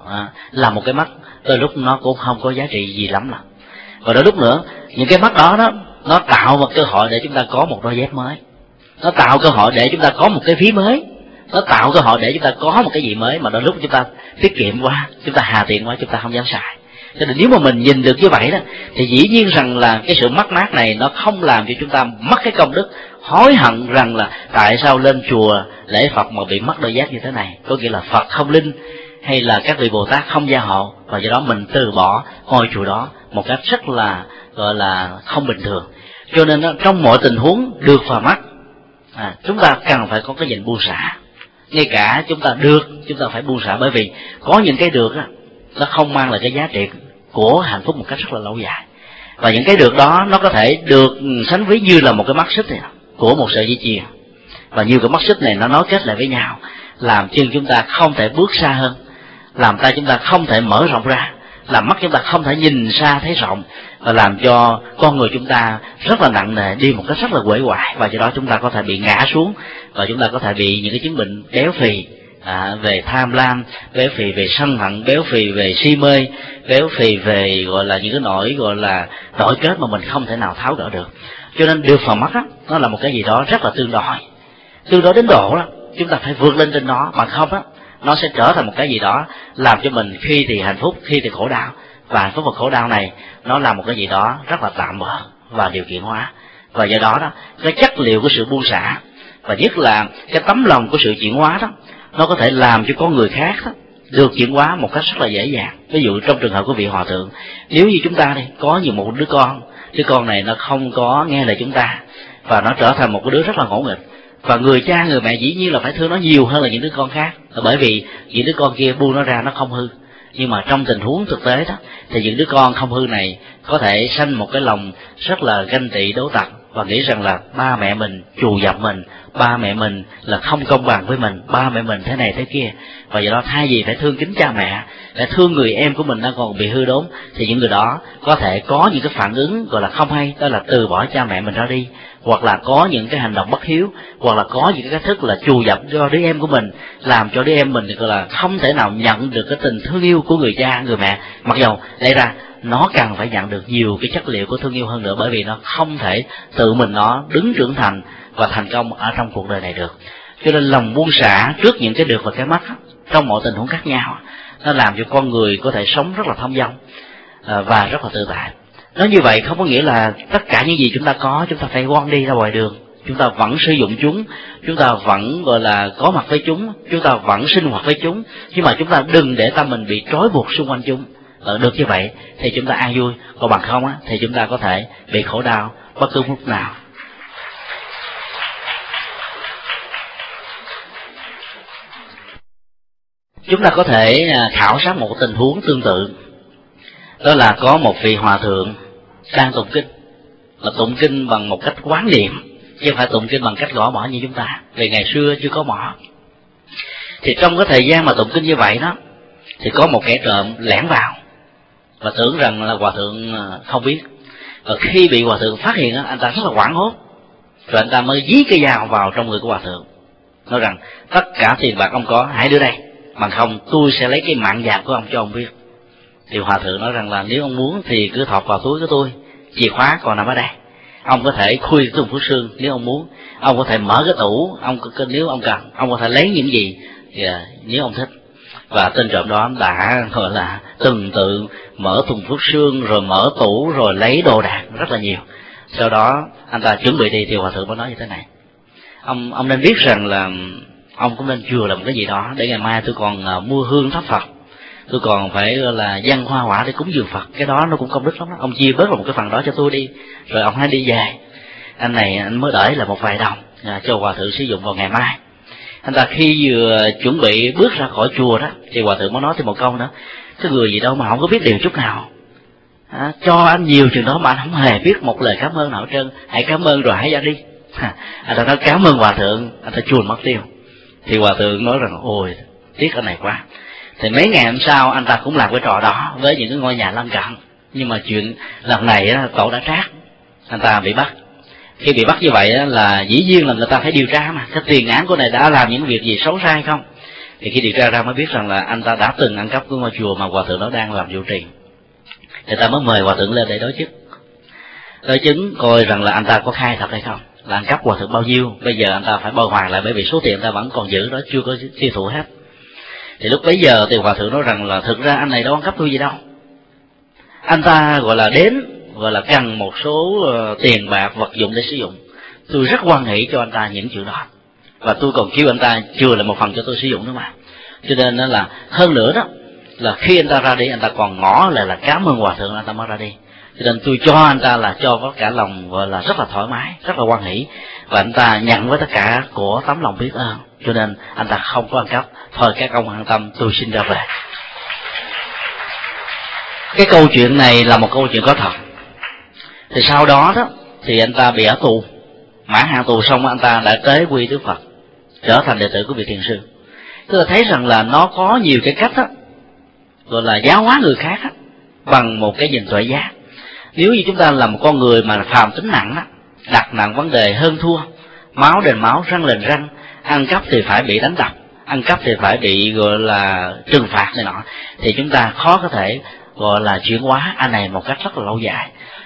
là một cái mắt đôi lúc nó cũng không có giá trị gì lắm. Và đôi lúc nữa những cái mắt đó nó tạo một cơ hội để chúng ta có một đôi dép mới, nó tạo cơ hội để chúng ta có một cái ví mới, nó tạo cơ hội để chúng ta có một cái gì mới, mà đôi lúc chúng ta tiết kiệm quá, chúng ta hà tiện quá, chúng ta không dám xài. Cho nên nếu mà mình nhìn được như vậy thì dĩ nhiên rằng là cái sự mất mát này nó không làm cho chúng ta mất cái công đức, hối hận rằng là tại sao lên chùa lễ Phật mà bị mất đôi dép như thế này, có nghĩa là Phật không linh hay là các vị Bồ Tát không gia hộ, và do đó mình từ bỏ ngôi chùa đó một cách rất là gọi là không bình thường. Cho nên trong mọi tình huống được và mất, chúng ta cần phải có cái nhìn buông xả. Ngay cả chúng ta được, chúng ta phải buông xả, bởi vì có những cái được nó không mang lại cái giá trị của hạnh phúc một cách rất là lâu dài. Và những cái được đó nó có thể được sánh ví như là một cái mắt xích này, của một sợi dây chuyền, và nhiều cái mắt xích này nó nối kết lại với nhau, làm chân chúng ta không thể bước xa hơn, làm tay chúng ta không thể mở rộng ra, làm mắt chúng ta không thể nhìn xa thấy rộng, và làm cho con người chúng ta rất là nặng nề, đi một cách rất là uể oải, và do đó chúng ta có thể bị ngã xuống, và chúng ta có thể bị những cái chứng bệnh béo phì về tham lam, béo phì về sân hận, béo phì về si mê, béo phì về gọi là những cái nỗi gọi là nội kết mà mình không thể nào tháo gỡ được. Cho nên được phần mất á, nó là một cái gì đó rất là tương đối đến độ đó, chúng ta phải vượt lên trên nó, bằng không á nó sẽ trở thành một cái gì đó làm cho mình khi thì hạnh phúc, khi thì khổ đau. Và hạnh phúc và khổ đau này nó là một cái gì đó rất là tạm bợ và điều kiện hóa. Và do đó cái chất liệu của sự buông xả và nhất là cái tấm lòng của sự chuyển hóa đó, nó có thể làm cho con người khác đó được chuyển hóa một cách rất là dễ dàng. Ví dụ trong trường hợp của vị hòa thượng, nếu như chúng ta đây có nhiều một đứa con này nó không có nghe lời chúng ta và nó trở thành một cái đứa rất là ngỗ nghịch, và người cha người mẹ dĩ nhiên là phải thương nó nhiều hơn là những đứa con khác, bởi vì những đứa con kia buông nó ra nó không hư. Nhưng mà trong tình huống thực tế đó thì những đứa con không hư này có thể sanh một cái lòng rất là ganh tị đố tặc, và nghĩ rằng là ba mẹ mình trù dập mình, ba mẹ mình là không công bằng với mình, ba mẹ mình thế này thế kia. Và do đó thay vì phải thương kính cha mẹ, phải thương người em của mình đang còn bị hư đốn, thì những người đó có thể có những cái phản ứng gọi là không hay, đó là từ bỏ cha mẹ mình ra đi, hoặc là có những cái hành động bất hiếu, hoặc là có những cái cách thức là trù dập cho đứa em của mình, làm cho đứa em mình gọi là không thể nào nhận được cái tình thương yêu của người cha người mẹ, mặc dầu lẽ ra nó cần phải nhận được nhiều cái chất liệu của thương yêu hơn nữa, bởi vì nó không thể tự mình nó đứng trưởng thành và thành công ở trong cuộc đời này được. Cho nên lòng buông xả trước những cái được và cái mất trong mọi tình huống khác nhau, nó làm cho con người có thể sống rất là thông dong và rất là tự tại. Nói như vậy không có nghĩa là tất cả những gì chúng ta có chúng ta phải quăng đi ra ngoài đường. Chúng ta vẫn sử dụng chúng, chúng ta vẫn gọi là có mặt với chúng, chúng ta vẫn sinh hoạt với chúng, nhưng mà chúng ta đừng để tâm mình bị trói buộc xung quanh chúng. Được như vậy thì chúng ta an vui, còn bằng không thì chúng ta có thể bị khổ đau bất cứ lúc nào. Chúng ta có thể khảo sát một tình huống tương tự, đó là có một vị hòa thượng đang tụng kinh, là tụng kinh bằng một cách quán niệm, chứ không phải tụng kinh bằng cách gõ mõ như chúng ta, vì ngày xưa chưa có mõ. Thì trong cái thời gian mà tụng kinh như vậy đó, thì có một kẻ trộm lẻn vào và tưởng rằng là hòa thượng không biết. Và khi bị hòa thượng phát hiện, anh ta rất là hoảng hốt, rồi anh ta mới dí cây dao vào trong người của hòa thượng, nói rằng tất cả tiền bạc ông có hãy đưa đây, bằng không tôi sẽ lấy cái mạng vàng của ông cho ông biết. Thì hòa thượng nói rằng là nếu ông muốn thì cứ thọt vào túi của tôi, chìa khóa còn nằm ở đây, ông có thể khui Tùng Phước Sương nếu ông muốn, ông có thể mở cái tủ ông nếu ông cần, ông có thể lấy những gì nếu ông thích. Và tên trộm đó đã gọi là từng tự mở thùng Phước Sương, rồi mở tủ, rồi lấy đồ đạc rất là nhiều. Sau đó anh ta chuẩn bị đi thì hòa thượng mới nói như thế này: ông nên biết rằng là ông cũng nên chừa làm cái gì đó, để ngày mai tôi còn mua hương thắp Phật, tôi còn phải là dâng hoa quả để cúng dường Phật, cái đó nó cũng công đức lắm đó. Ông chia bớt một cái phần đó cho tôi đi, rồi ông hãy đi về. Anh này anh mới đợi là một vài đồng cho hòa thượng sử dụng vào ngày mai. Anh ta khi vừa chuẩn bị bước ra khỏi chùa đó thì hòa thượng mới nói thêm một câu nữa: cái người gì đâu mà không có biết điều chút nào, cho anh nhiều chừng đó mà anh không hề biết một lời cảm ơn nào hết trơn, hãy cảm ơn rồi hãy ra đi. Anh ta nói cảm ơn hòa thượng, anh ta chuồn mất tiêu. Thì hòa thượng nói rằng ôi tiếc cái này quá. Thì mấy ngày hôm sau anh ta cũng làm cái trò đó với những cái ngôi nhà lân cận, nhưng mà chuyện lần này tổ đã trát, anh ta bị bắt. Khi bị bắt như vậy là dĩ nhiên là người ta phải điều tra mà, cái tiền án của này đã làm những việc gì xấu xa hay không. Thì khi điều tra ra mới biết rằng là anh ta đã từng ăn cắp của ngôi chùa mà hòa thượng đó đang làm trụ trì. Người ta mới mời hòa thượng lên để đối chứng coi rằng là anh ta có khai thật hay không, là ăn cắp hòa thượng bao nhiêu, bây giờ anh ta phải bồi hoàn lại, bởi vì số tiền anh ta vẫn còn giữ đó, chưa có tiêu thụ hết. Thì lúc bấy giờ thì hòa thượng nói rằng là thực ra anh này đâu ăn cắp tôi gì đâu, anh ta gọi là đến gọi là cần một số tiền bạc vật dụng để sử dụng, tôi rất hoan hỷ cho anh ta những chuyện đó, và tôi còn kêu anh ta chừa lại một phần cho tôi sử dụng nữa mà. Cho nên là hơn nữa đó là khi anh ta ra đi, anh ta còn ngỏ lại là cảm ơn hòa thượng anh ta mới ra đi. Cho nên tôi cho anh ta là cho với cả lòng gọi là rất là thoải mái, rất là hoan hỷ, và anh ta nhận với tất cả của tấm lòng biết ơn. Cho nên anh ta không có ăn cắp. Thôi các ông an tâm, tôi xin ra về. Cái câu chuyện này là một câu chuyện có thật. Thì sau đó thì anh ta bị ở tù, mãn hạn tù xong anh ta đã tế quy Đức Phật, trở thành đệ tử của vị thiền sư. Tức là thấy rằng là nó có nhiều cái cách gọi là giáo hóa người khác bằng một cái nhìn tuệ giác. Nếu như chúng ta là một con người mà phàm tính nặng đặt nặng vấn đề hơn thua, máu đền máu, răng đền răng, ăn cắp thì phải bị đánh đập, ăn cắp thì phải bị gọi là trừng phạt này nọ, thì chúng ta khó có thể gọi là chuyển hóa anh này một cách rất là lâu dài.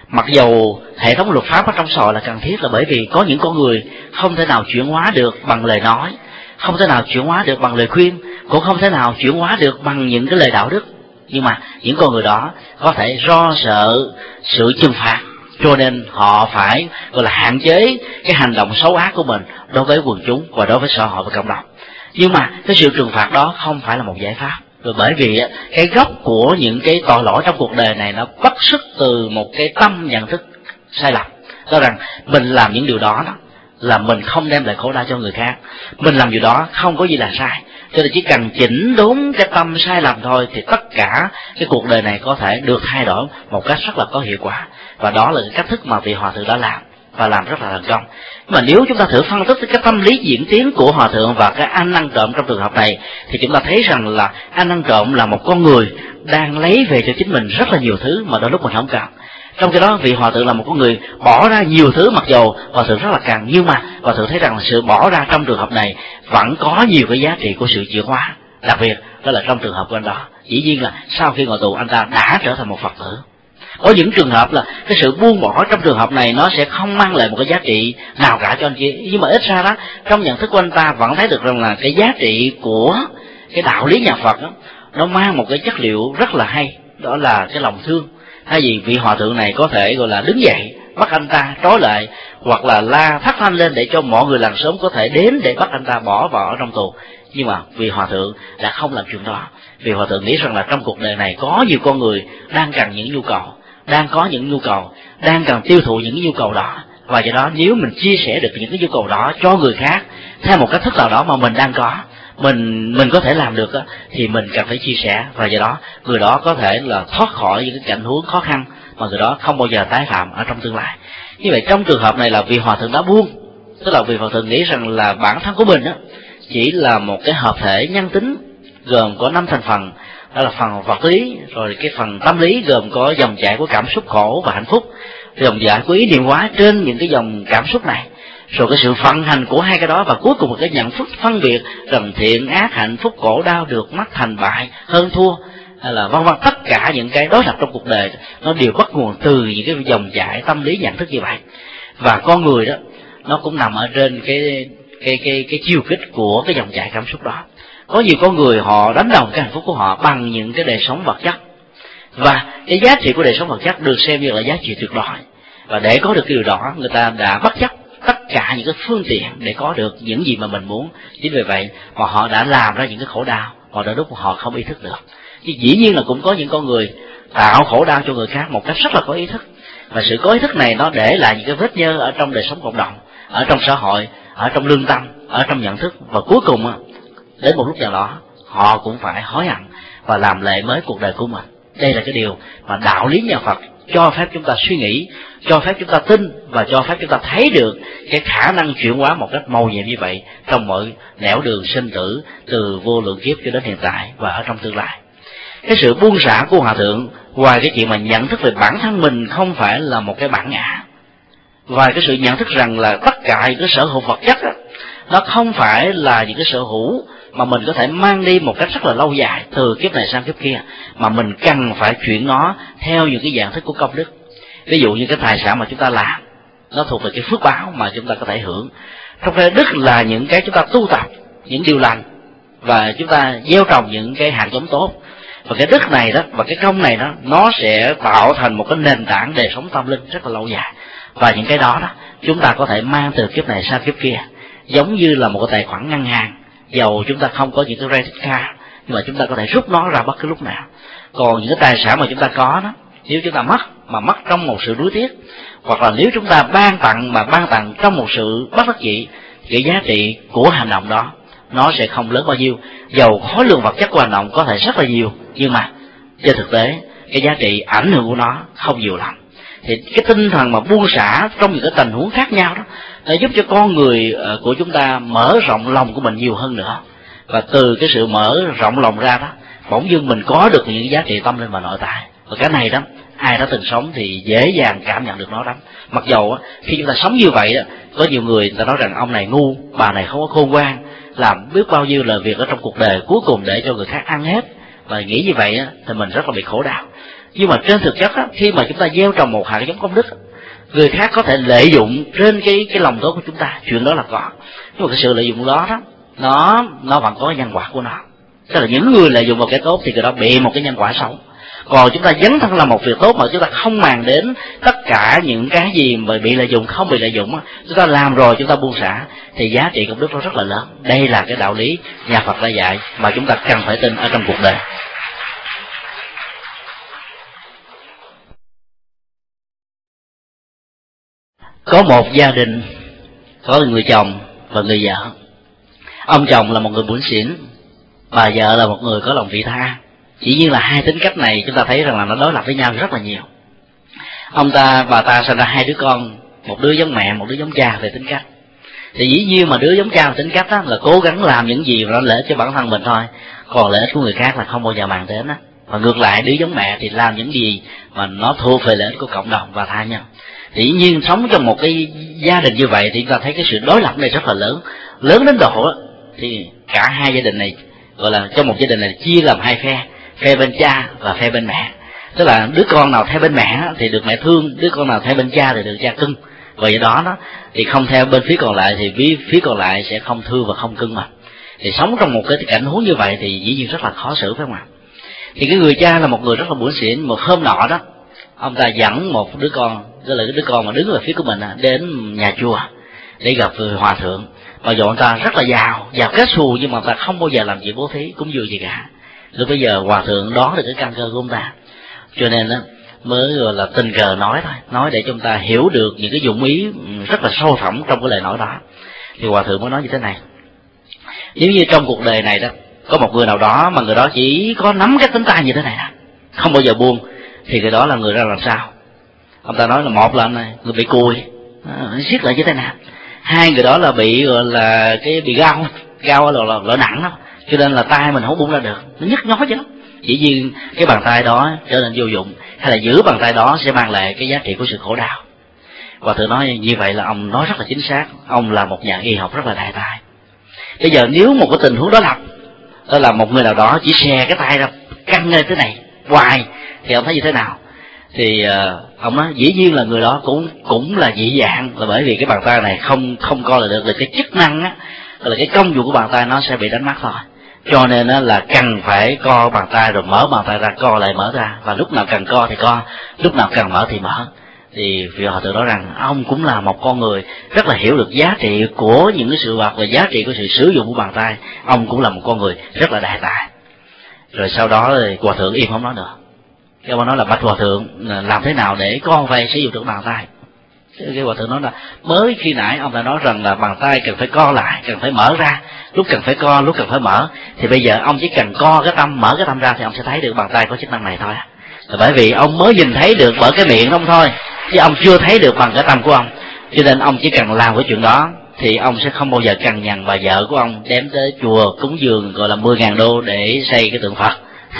Mặc dầu hệ thống luật pháp ở trong xã hội là cần thiết, là bởi vì có những con người không thể nào chuyển hóa được bằng lời nói, không thể nào chuyển hóa được bằng lời khuyên, cũng không thể nào chuyển hóa được bằng những cái lời đạo đức. Nhưng mà những con người đó có thể do sợ sự trừng phạt, cho nên họ phải gọi là hạn chế cái hành động xấu ác của mình đối với quần chúng và đối với xã hội và cộng đồng. Nhưng mà cái sự trừng phạt đó không phải là một giải pháp, rồi bởi vì cái gốc của những cái tội lỗi trong cuộc đời này nó bắt xuất từ một cái tâm nhận thức sai lầm, đó rằng mình làm những điều đó là mình không đem lại khổ đau cho người khác, mình làm điều đó không có gì là sai, cho nên chỉ cần chỉnh đốn cái tâm sai lầm thôi thì tất cả cái cuộc đời này có thể được thay đổi một cách rất là có hiệu quả. Và đó là cái cách thức mà vị hòa thượng đã làm và làm rất là thành công. Mà nếu chúng ta thử phân tích cái tâm lý diễn tiến của hòa thượng và cái anh ăn trộm trong trường hợp này, thì chúng ta thấy rằng là anh ăn trộm là một con người đang lấy về cho chính mình rất là nhiều thứ mà đôi lúc mình không cần. Trong cái đó vị hòa thượng là một con người bỏ ra nhiều thứ, mặc dầu hòa thượng rất là cần, nhưng mà hòa thượng thấy rằng là sự bỏ ra trong trường hợp này vẫn có nhiều cái giá trị của sự chuyển hóa. Đặc biệt đó là trong trường hợp của anh đó, dĩ nhiên là sau khi ngồi tù anh ta đã trở thành một Phật tử. Có những trường hợp là cái sự buông bỏ trong trường hợp này nó sẽ không mang lại một cái giá trị nào cả cho anh kia, nhưng mà ít ra đó trong nhận thức của anh ta vẫn thấy được rằng là cái giá trị của cái đạo lý nhà Phật đó, nó mang một cái chất liệu rất là hay, đó là cái lòng thương. Thay vì vị hòa thượng này có thể gọi là đứng dậy bắt anh ta trói lại, hoặc là la thất thanh lên để cho mọi người làng xóm có thể đến để bắt anh ta bỏ vào trong tù, nhưng mà vị hòa thượng đã không làm chuyện đó. Vì hòa thượng nghĩ rằng là trong cuộc đời này có nhiều con người đang cần những nhu cầu, đang có những nhu cầu, đang cần tiêu thụ những nhu cầu đó, và do đó nếu mình chia sẻ được những cái nhu cầu đó cho người khác theo một cách thức nào đó mà mình đang có, mình có thể làm được đó, thì mình cần phải chia sẻ, và do đó người đó có thể là thoát khỏi những cái cảnh huống khó khăn mà người đó không bao giờ tái phạm ở trong tương lai. Như vậy trong trường hợp này là vị hòa thượng đã buông, tức là vị hòa thượng nghĩ rằng là bản thân của mình đó chỉ là một cái hợp thể nhân tính gồm có 5 thành phần, đó là phần vật lý, rồi cái phần tâm lý gồm có dòng chảy của cảm xúc khổ và hạnh phúc, dòng chảy của ý niệm hóa trên những cái dòng cảm xúc này, rồi cái sự vận hành của hai cái đó, và cuối cùng là cái nhận thức phân biệt rằng thiện ác, hạnh phúc khổ đau, được mất thành bại, hơn thua, hay là vân vân. Tất cả những cái đối lập trong cuộc đời nó đều bắt nguồn từ những cái dòng chảy tâm lý nhận thức như vậy. Và con người đó nó cũng nằm ở trên cái chiều kích của cái dòng chảy cảm xúc đó. Có nhiều con người họ đánh đồng cái hạnh phúc của họ bằng những cái đời sống vật chất, và cái giá trị của đời sống vật chất được xem như là giá trị tuyệt đối, và để có được cái điều đó người ta đã bất chấp tất cả những cái phương tiện để có được những gì mà mình muốn. Chính vì vậy mà họ đã làm ra những cái khổ đau mà đôi lúc họ không ý thức được. Chứ dĩ nhiên là cũng có những con người tạo khổ đau cho người khác một cách rất là có ý thức, và sự có ý thức này nó để lại những cái vết nhơ ở trong đời sống cộng đồng, ở trong xã hội, ở trong lương tâm, ở trong nhận thức, và cuối cùng đến một lúc nào đó họ cũng phải hối hận và làm lại mới cuộc đời của mình. Đây là cái điều mà đạo lý nhà Phật cho phép chúng ta suy nghĩ, cho phép chúng ta tin, và cho phép chúng ta thấy được cái khả năng chuyển hóa một cách màu nhiệm như vậy trong mọi nẻo đường sinh tử, từ vô lượng kiếp cho đến hiện tại và ở trong tương lai. Cái sự buông xả của hòa thượng, ngoài cái chuyện mà nhận thức về bản thân mình không phải là một cái bản ngã, ngoài cái sự nhận thức rằng là tất cả những cái sở hữu vật chất đó, nó không phải là những cái sở hữu mà mình có thể mang đi một cách rất là lâu dài từ kiếp này sang kiếp kia, mà mình cần phải chuyển nó theo những cái dạng thức của công đức. Ví dụ như cái tài sản mà chúng ta làm, nó thuộc về cái phước báo mà chúng ta có thể hưởng. Trong cái đức là những cái chúng ta tu tập, những điều lành, và chúng ta gieo trồng những cái hạt giống tốt. Và cái đức này đó, và cái công này đó, nó sẽ tạo thành một cái nền tảng đời sống tâm linh rất là lâu dài. Và những cái đó chúng ta có thể mang từ kiếp này sang kiếp kia, giống như là một cái tài khoản ngân hàng. Dầu chúng ta không có những cái credit card, nhưng mà chúng ta có thể rút nó ra bất cứ lúc nào. Còn những cái tài sản mà chúng ta có đó, nếu chúng ta mất trong một sự nuối tiếc, hoặc là nếu chúng ta ban tặng trong một sự bất đắc dĩ, cái giá trị của hành động đó nó sẽ không lớn bao nhiêu. Dầu khối lượng vật chất của hành động có thể rất là nhiều, nhưng mà trên thực tế cái giá trị ảnh hưởng của nó không nhiều lắm. Thì cái tinh thần mà buông xả trong những cái tình huống khác nhau đó, nó giúp cho con người của chúng ta mở rộng lòng của mình nhiều hơn nữa. Và từ cái sự mở rộng lòng ra đó, bỗng dưng mình có được những giá trị tâm linh và nội tại. Và cái này đó, ai đã từng sống thì dễ dàng cảm nhận được nó lắm. Mặc dầu khi chúng ta sống như vậy đó, có nhiều người ta nói rằng ông này ngu, bà này không có khôn ngoan, làm biết bao nhiêu là việc ở trong cuộc đời, cuối cùng để cho người khác ăn hết. Và nghĩ như vậy thì mình rất là bị khổ đau. Nhưng mà trên thực chất á, khi mà chúng ta gieo trồng một hạt giống công đức, người khác có thể lợi dụng trên cái lòng tốt của chúng ta, chuyện đó là có. Nhưng mà cái sự lợi dụng đó nó vẫn có nhân quả của nó. Tức là những người lợi dụng vào cái tốt thì người đó bị một cái nhân quả xấu. Còn chúng ta dấn thân làm một việc tốt mà chúng ta không màng đến tất cả những cái gì mà bị lợi dụng, không bị lợi dụng, chúng ta làm rồi chúng ta buông xả thì giá trị công đức nó rất là lớn. Đây là cái đạo lý nhà Phật đã dạy mà chúng ta cần phải tin ở trong cuộc đời. Có một gia đình có người chồng và người vợ. Ông chồng là một người bủn xỉn, bà vợ là một người có lòng vị tha. Chỉ nhiên là hai tính cách này chúng ta thấy rằng là nó đối lập với nhau rất là nhiều. Bà ta sinh ra hai đứa con, một đứa giống mẹ, một đứa giống cha về tính cách. Thì dĩ nhiên mà đứa giống cha về tính cách đó là cố gắng làm những gì mà nó lợi ích cho bản thân mình thôi, còn lợi ích của người khác là không bao giờ màng đến đó. Và ngược lại đứa giống mẹ thì làm những gì mà nó thuộc về lợi ích của cộng đồng và tha nhân. Thì dĩ nhiên sống trong một cái gia đình như vậy thì chúng ta thấy cái sự đối lập này rất là lớn, lớn đến độ đó, thì cả hai gia đình này gọi là trong một gia đình này chia làm hai phe, phe bên cha và phe bên mẹ. Tức là đứa con nào theo bên mẹ thì được mẹ thương, đứa con nào theo bên cha thì được cha cưng. Vì đó thì không theo bên phía còn lại thì phía còn lại sẽ không thương và không cưng mà. Thì sống trong một cái cảnh huống như vậy thì dĩ nhiên rất là khó xử, phải không ạ? Thì cái người cha là một người rất là bủn xỉn. Một hôm nọ đó, ông ta dẫn một đứa con, tức là cái đứa con mà đứng về phía của mình đến nhà chùa để gặp người hòa thượng. Và dù ông ta rất là giàu kết xù, nhưng mà ông ta không bao giờ làm chuyện bố thí cúng dường gì cả. Lúc bây giờ hòa thượng đó được cái căn cơ của ông ta, cho nên mới gọi là tình cờ nói thôi, nói để chúng ta hiểu được những cái dụng ý rất là sâu thẳm trong cái lời nói đó. Thì hòa thượng mới nói như thế này: nếu như trong cuộc đời này đó có một người nào đó mà người đó chỉ có nắm cái tính tay như thế này đó, không bao giờ buông, thì người đó là người ra làm sao? Ông ta nói là một là người bị cùi, siết lại như thế nào. Hai người đó là bị gọi là bị gao là lỗi nặng đó, cho nên là tay mình không buông ra được, nó nhức nhói chứ. Chỉ riêng cái bàn tay đó trở nên vô dụng, hay là giữ bàn tay đó sẽ mang lại cái giá trị của sự khổ đau. Và thử nói như vậy là ông nói rất là chính xác. Ông là một nhà y học rất là đại tài. Bây giờ nếu một cái tình huống đó là một người nào đó chỉ xè cái tay ra căng lên thế này hoài, thì ông thấy như thế nào? Thì ông nói dĩ nhiên là người đó cũng là dị dạng, là bởi vì cái bàn tay này không coi là được, là cái chức năng á, là cái công dụng của bàn tay nó sẽ bị đánh mất thôi. Cho nên là cần phải co bàn tay rồi mở bàn tay ra, co lại mở ra, và lúc nào cần co thì co, lúc nào cần mở thì mở. Thì vị hòa thượng nói rằng ông cũng là một con người rất là hiểu được giá trị của những cái sự vật và giá trị của sự sử dụng của bàn tay. Ông cũng là một con người rất là đại tài. Rồi sau đó thì hòa thượng im không nói nữa. Cái ông nói là bạch hòa thượng, làm thế nào để con phải sử dụng được bàn tay? Cái hòa thượng nói là mới khi nãy ông đã nói rằng là bàn tay cần phải co lại, cần phải mở ra, lúc cần phải co, lúc cần phải mở. Thì bây giờ ông chỉ cần co cái tâm, mở cái tâm ra thì ông sẽ thấy được bàn tay có chức năng này thôi. Là bởi vì ông mới nhìn thấy được bởi cái miệng ông thôi, chứ ông chưa thấy được bằng cái tâm của ông. Cho nên ông chỉ cần làm cái chuyện đó thì ông sẽ không bao giờ cằn nhằn bà vợ của ông đem tới chùa cúng dường gọi là 10.000 đô để xây cái tượng Phật.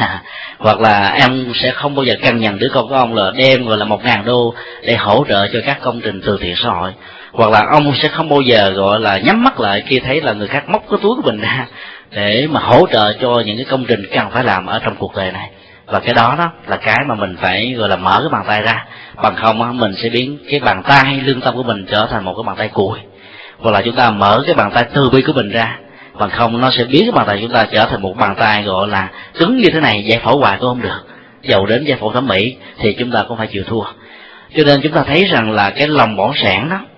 Hoặc là em sẽ không bao giờ cằn nhằn đứa con của ông là đem gọi là 1.000 đô để hỗ trợ cho các công trình từ thiện xã hội. Hoặc là ông sẽ không bao giờ gọi là nhắm mắt lại khi thấy là người khác móc cái túi của mình ra để mà hỗ trợ cho những cái công trình cần phải làm ở trong cuộc đời này. Và cái đó là cái mà mình phải gọi là mở cái bàn tay ra, bằng không mình sẽ biến cái bàn tay lương tâm của mình trở thành một cái bàn tay cùi. Hoặc là chúng ta mở cái bàn tay từ bi của mình ra, bằng không nó sẽ biến cái bàn tay chúng ta trở thành một bàn tay gọi là cứng như thế này, giải phẫu hoài cũng không được. Dầu đến giải phẫu thẩm mỹ thì chúng ta cũng phải chịu thua. Cho nên chúng ta thấy rằng là cái lòng bỏng sẻn đó,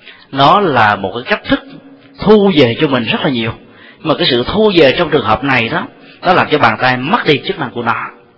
nó là một cái cách thức thu về cho mình rất là nhiều. Mà cái sự thu về trong trường hợp này đó, nó làm cho bàn tay mất đi chức năng của nó.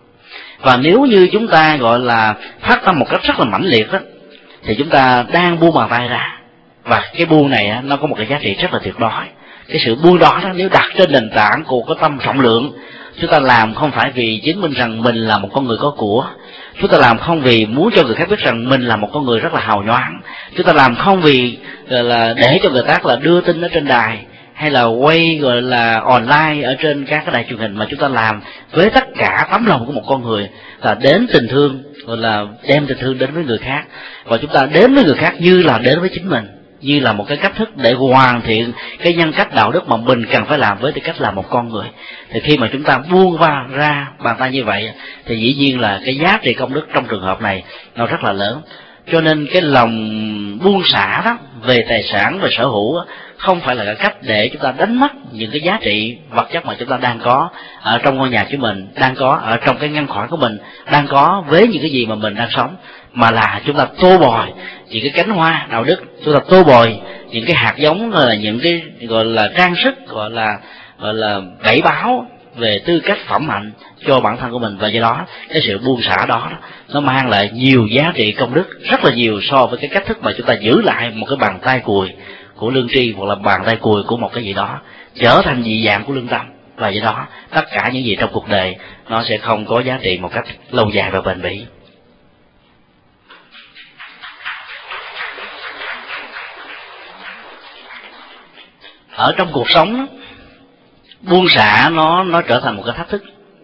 Và nếu như chúng ta gọi là phát tâm một cách rất là mãnh liệt đó, thì chúng ta đang buông bàn tay ra. Và cái buông này nó có một cái giá trị rất là tuyệt đối. Cái sự buông đó nếu đặt trên nền tảng của cái tâm rộng lượng, chúng ta làm không phải vì chứng minh rằng mình là một con người có của, chúng ta làm không vì muốn cho người khác biết rằng mình là một con người rất là hào nhoáng, chúng ta làm không vì là để cho người ta là đưa tin ở trên đài hay là quay gọi là online ở trên các cái đài truyền hình, mà chúng ta làm với tất cả tấm lòng của một con người, là đến tình thương, gọi là đem tình thương đến với người khác, và chúng ta đến với người khác như là đến với chính mình. như là một cái cách thức để hoàn thiện cái nhân cách đạo đức mà mình cần phải làm với tư cách là một con người. Thì khi mà chúng ta buông ra bàn tay như vậy thì dĩ nhiên là cái giá trị công đức trong trường hợp này nó rất là lớn. Cho nên cái lòng buông xả đó về tài sản và sở hữu không phải là cái cách để chúng ta đánh mất những cái giá trị vật chất mà chúng ta đang có ở trong ngôi nhà của mình, đang có ở trong cái ngăn khoản của mình, đang có với những cái gì mà mình đang sống, mà là chúng ta tô bồi những cái cánh hoa đạo đức, chúng ta tô bồi những cái hạt giống, là những cái gọi là trang sức, gọi là vảy báo về tư cách phẩm hạnh cho bản thân của mình. Và do đó cái sự buông xả đó nó mang lại nhiều giá trị công đức rất là nhiều so với cái cách thức mà chúng ta giữ lại một cái bàn tay cùi của lương tri, hoặc là bàn tay cùi của một cái gì đó trở thành dị dạng của lương tâm. Và do đó tất cả những gì trong cuộc đời nó sẽ không có giá trị một cách lâu dài và bền bỉ. Ở trong cuộc sống buông xả nó trở thành một cái thách thức,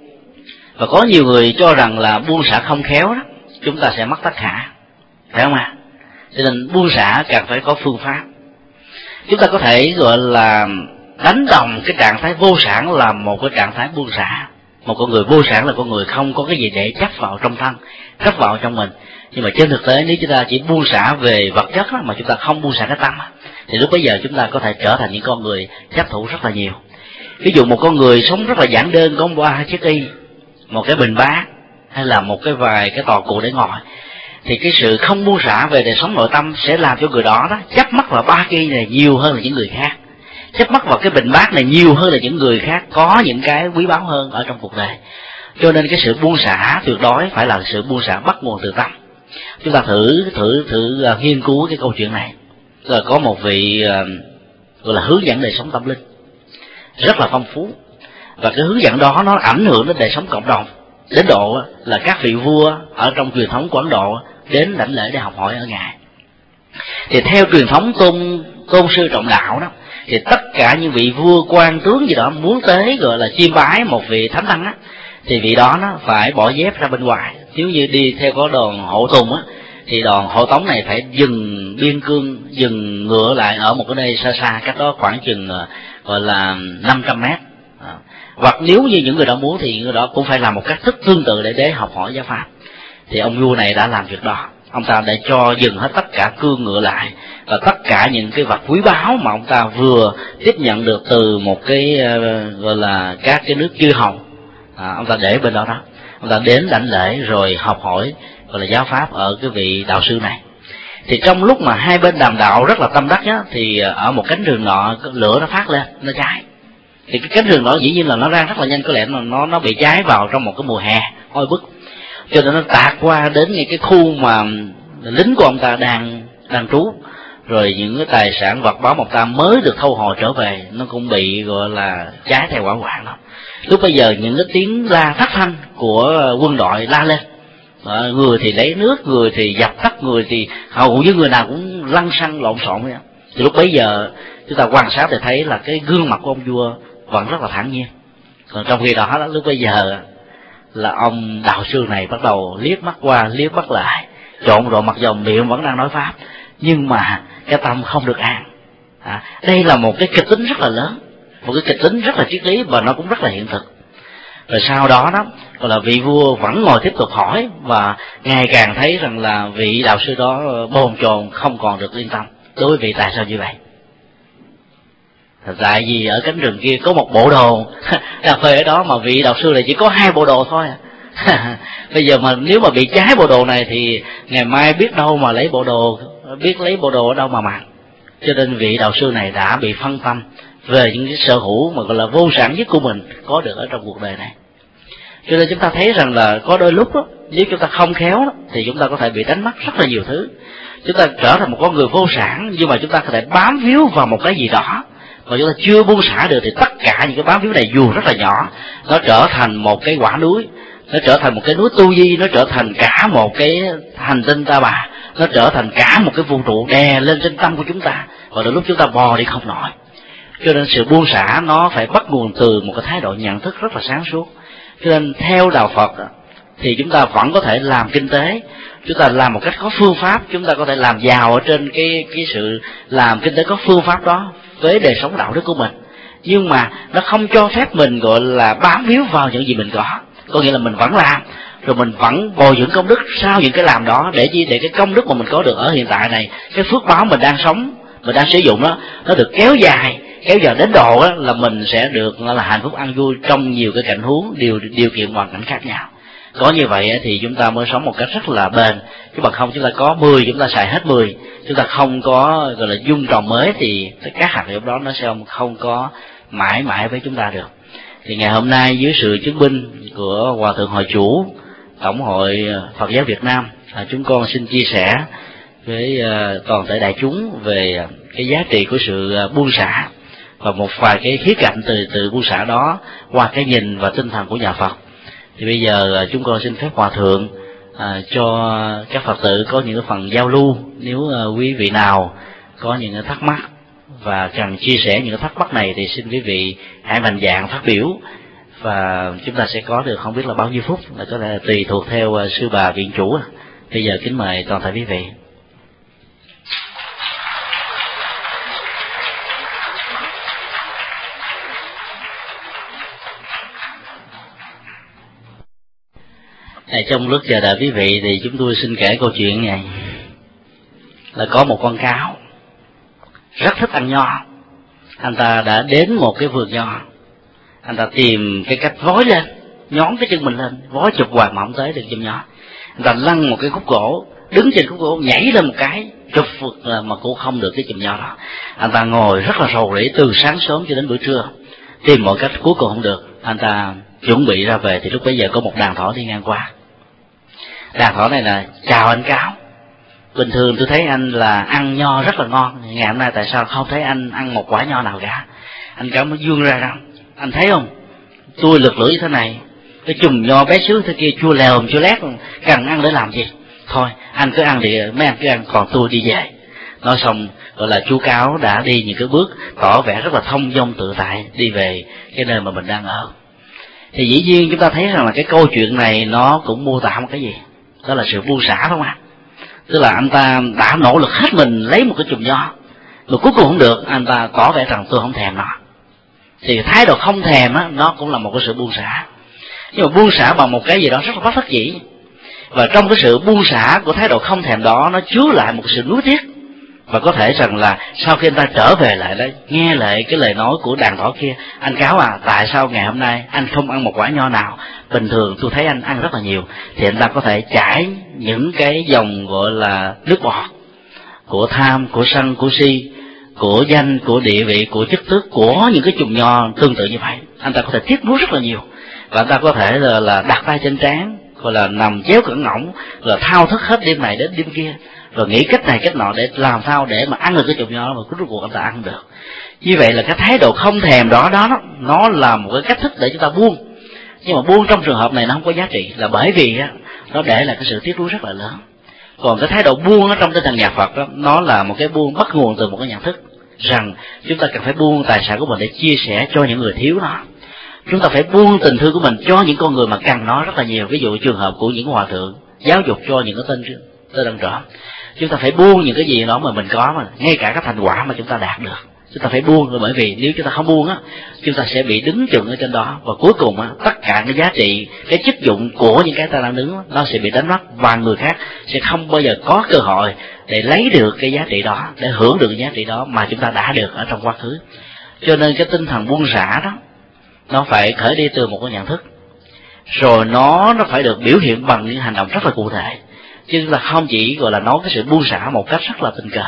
và có nhiều người cho rằng là buông xả không khéo đó chúng ta sẽ mất tất cả, phải không ạ? Cho nên buông xả cần phải có phương pháp. Chúng ta có thể gọi là đánh đồng cái trạng thái vô sản là một cái trạng thái buông xả. Một con người vô sản là con người không có cái gì để chấp vào trong thân, chấp vào trong mình. Nhưng mà trên thực tế nếu chúng ta chỉ buông xả về vật chất đó, mà chúng ta không buông xả cái tâm, thì lúc bấy giờ chúng ta có thể trở thành những con người chấp thủ rất là nhiều. Ví dụ một con người sống rất là giản đơn, có 3 chiếc y, một cái bình bát hay là một cái vài cái tòa cụ để ngồi, thì cái sự không buông xả về đời sống nội tâm sẽ làm cho người đó chấp mắc vào 3 cây này nhiều hơn là những người khác, chấp mắc vào cái bình bát này nhiều hơn là những người khác có những cái quý báu hơn ở trong cuộc đời. Cho nên cái sự buông xả tuyệt đối phải là sự buông xả bắt nguồn từ tâm. Chúng ta thử nghiên cứu cái câu chuyện này. Rồi có một vị gọi là hướng dẫn đời sống tâm linh rất là phong phú, và cái hướng dẫn đó nó ảnh hưởng đến đời sống cộng đồng đến độ là các vị vua ở trong truyền thống của Ấn Độ đến đảnh lễ để học hỏi ở ngài. Thì theo truyền thống tôn sư trọng đạo đó, thì tất cả những vị vua quan tướng gì đó muốn tới gọi là chiêm bái một vị thánh tăng á, thì vị đó nó phải bỏ dép ra bên ngoài. Nếu như đi theo có đoàn hộ tùng á, thì đoàn hộ tống này phải dừng biên cương, dừng ngựa lại ở một cái nơi xa xa, cách đó khoảng chừng gọi là 500 mét. Hoặc nếu như những người đó muốn thì người đó cũng phải làm một cách thức tương tự để học hỏi giáo pháp. Thì ông vua này đã làm việc đó. Ông ta đã cho dừng hết tất cả cương ngựa lại, và tất cả những cái vật quý báu mà ông ta vừa tiếp nhận được từ một cái gọi là các cái nước chư hầu, ông ta để bên đó đó. Ông ta đến đảnh lễ rồi học hỏi gọi là giáo pháp ở cái vị đạo sư này. Thì trong lúc mà hai bên đàm đạo rất là tâm đắc á, thì ở một cánh rừng nọ lửa nó phát lên, nó cháy. Thì cái cánh rừng đó dĩ nhiên là nó ra rất là nhanh, có lẽ nó bị cháy vào trong một cái mùa hè oi bức, cho nên nó tạt qua đến ngay cái khu mà lính của ông ta đang trú. Rồi những cái tài sản vật báo ông ta mới được thu hồi trở về nó cũng bị gọi là cháy theo hỏa hoạn đó. Lúc bây giờ những cái tiếng la thất thanh của quân đội la lên, người thì lấy nước, người thì dập tắt, người thì hầu như người nào cũng lăn xăng lộn xộn vậy. Thì lúc bấy giờ chúng ta quan sát thì thấy là cái gương mặt của ông vua vẫn rất là thản nhiên. Còn trong khi đó lúc bấy giờ là ông đạo sư này bắt đầu liếc mắt qua liếc mắt lại, trộn rộn, mặc dầu miệng vẫn đang nói pháp nhưng mà cái tâm không được an. Đây là một cái kịch tính rất là lớn, một cái kịch tính rất là triết lý, và nó cũng rất là hiện thực. Rồi sau đó gọi là vị vua vẫn ngồi tiếp tục hỏi, và ngày càng thấy rằng là vị đạo sư đó bồn chồn, không còn được yên tâm. Đối với vị tại sao như vậy? Tại vì ở cánh rừng kia có một bộ đồ cà phê ở đó, mà vị đạo sư này chỉ có 2 bộ đồ thôi. Bây giờ mà nếu mà bị cháy bộ đồ này thì ngày mai biết đâu mà lấy bộ đồ, biết lấy bộ đồ ở đâu mà mặc. Cho nên vị đạo sư này đã bị phân tâm về những cái sở hữu mà gọi là vô sản nhất của mình có được ở trong cuộc đời này. Cho nên chúng ta thấy rằng là có đôi lúc đó, nếu chúng ta không khéo đó, thì chúng ta có thể bị đánh mất rất là nhiều thứ. Chúng ta trở thành một con người vô sản, nhưng mà chúng ta có thể bám víu vào một cái gì đó mà chúng ta chưa buông xả được, thì tất cả những cái bám víu này dù rất là nhỏ, nó trở thành một cái quả núi, nó trở thành một cái núi tu di, nó trở thành cả một cái hành tinh Ta Bà, nó trở thành cả một cái vũ trụ đè lên trên tâm của chúng ta, và đến lúc chúng ta bò đi không nổi. Cho nên sự buông xả nó phải bắt nguồn từ một cái thái độ nhận thức rất là sáng suốt. Cho nên theo đạo Phật thì chúng ta vẫn có thể làm kinh tế, chúng ta làm một cách có phương pháp, chúng ta có thể làm giàu ở trên cái sự làm kinh tế có phương pháp đó với đời sống đạo đức của mình. Nhưng mà nó không cho phép mình gọi là bám víu vào những gì mình có nghĩa là mình vẫn làm, rồi mình vẫn bồi dưỡng công đức sau những cái làm đó, để cái công đức mà mình có được ở hiện tại này, cái phước báo mình đang sống, mình đang sử dụng đó, nó được kéo dài đến độ đó, là mình sẽ được là hạnh phúc an vui trong nhiều cái cảnh huống, điều kiện hoàn cảnh khác nhau. Có như vậy thì chúng ta mới sống một cách rất là bền, chứ bằng không chúng ta có 10 chúng ta xài hết 10, chúng ta không có gọi là dung trồng mới thì các hạt liệu đó nó sẽ không có mãi mãi với chúng ta được. Thì ngày hôm nay dưới sự chứng minh của Hòa thượng Hội Chủ Tổng hội Phật giáo Việt Nam, chúng con xin chia sẻ với toàn thể đại chúng về cái giá trị của sự buông xả và một vài cái khía cạnh từ buông xả đó qua cái nhìn và tinh thần của nhà Phật. Thì bây giờ chúng con xin phép Hòa thượng cho các Phật tử có những cái phần giao lưu, nếu quý vị nào có những cái thắc mắc và cần chia sẻ những cái thắc mắc này thì xin quý vị hãy mạnh dạn phát biểu, và chúng ta sẽ có được không biết là bao nhiêu phút, là có thể tùy thuộc theo sư bà viện chủ. Bây giờ kính mời toàn thể quý vị. Trong lúc chờ đợi quý vị thì chúng tôi xin kể câu chuyện này. Là có một con cáo rất thích ăn nho, anh ta đã đến một cái vườn nho, anh ta tìm cái cách vói lên, nhón cái chân mình lên, vói chụp hoài mà không tới được chùm nho. Anh ta lăn một cái khúc gỗ, đứng trên khúc gỗ nhảy lên một cái, chụp mà cũng không được cái chùm nho đó. Anh ta ngồi rất là rầu rĩ từ sáng sớm cho đến buổi trưa, tìm mọi cách cuối cùng không được. Anh ta chuẩn bị ra về thì lúc bấy giờ có một đàn thỏ đi ngang qua. Đàn thỏ này là: chào anh cáo, bình thường tôi thấy anh là ăn nho rất là ngon, ngày hôm nay tại sao không thấy anh ăn một quả nho nào cả? Anh cáo mới vươn ra rằng: anh thấy không, tôi lượt lưỡi như thế này, cái chùm nho bé xíu thế kia chua lèo chua lét, cần ăn để làm gì? Thôi anh cứ ăn thì mấy anh cứ ăn, còn tôi đi về. Nói xong gọi là chú cáo đã đi những cái bước tỏ vẻ rất là thông dong tự tại đi về cái nơi mà mình đang ở. Thì dĩ nhiên chúng ta thấy rằng là cái câu chuyện này nó cũng mô tả một cái gì, đó là sự buông xả, phải không ạ? Tức là anh ta đã nỗ lực hết mình lấy một cái chùm nho, mà cuối cùng không được, anh ta tỏ vẻ rằng tôi không thèm nó. Thì thái độ không thèm á, nó cũng là một cái sự buông xả. Nhưng mà buông xả bằng một cái gì đó rất là bất đắc dĩ. Và trong cái sự buông xả của thái độ không thèm đó, nó chứa lại một sự nuối tiếc. Và có thể rằng là sau khi anh ta trở về lại đó, nghe lại cái lời nói của đàn thỏ kia: anh cáo à, tại sao ngày hôm nay anh không ăn một quả nho nào, bình thường tôi thấy anh ăn rất là nhiều. Thì anh ta có thể chảy những cái dòng gọi là nước bọt của tham, của sân, của si, của danh, của địa vị, của chức tước, của những cái chùm nho tương tự như vậy. Anh ta có thể tiếc nuối rất là nhiều, và anh ta có thể là đặt tay trên trán, gọi là nằm chéo cẳng ngỗng, là thao thức hết đêm này đến đêm kia, rồi nghĩ cách này cách nọ để làm sao để mà ăn được cái chùm nho, mà cuối cùng anh ta ăn được. Như vậy là cái thái độ không thèm đó nó là một cái cách thức để chúng ta buông. Nhưng mà buông trong trường hợp này nó không có giá trị, là bởi vì nó để lại cái sự tiếc nuối rất là lớn. Còn cái thái độ buông nó trong tinh thần nhà Phật đó, nó là một cái buông bắt nguồn từ một cái nhận thức rằng chúng ta cần phải buông tài sản của mình để chia sẻ cho những người thiếu nó. Chúng ta phải buông tình thương của mình cho những con người mà cần nó rất là nhiều. Ví dụ trường hợp của những hòa thượng giáo dục cho những cái tên đàn trỏ, chúng ta phải buông những cái gì đó mà mình có, mà ngay cả các thành quả mà chúng ta đạt được chúng ta phải buông. Rồi bởi vì nếu chúng ta không buông á, chúng ta sẽ bị đứng chừng ở trên đó, và cuối cùng á, tất cả cái giá trị, cái chức dụng của những cái ta đang đứng nó sẽ bị đánh mất, và người khác sẽ không bao giờ có cơ hội để lấy được cái giá trị đó, để hưởng được cái giá trị đó mà chúng ta đã được ở trong quá khứ. Cho nên cái tinh thần buông xả đó nó phải khởi đi từ một cái nhận thức, rồi nó phải được biểu hiện bằng những hành động rất là cụ thể, chứ chúng ta không chỉ gọi là nói cái sự buông xả một cách rất là tình cờ.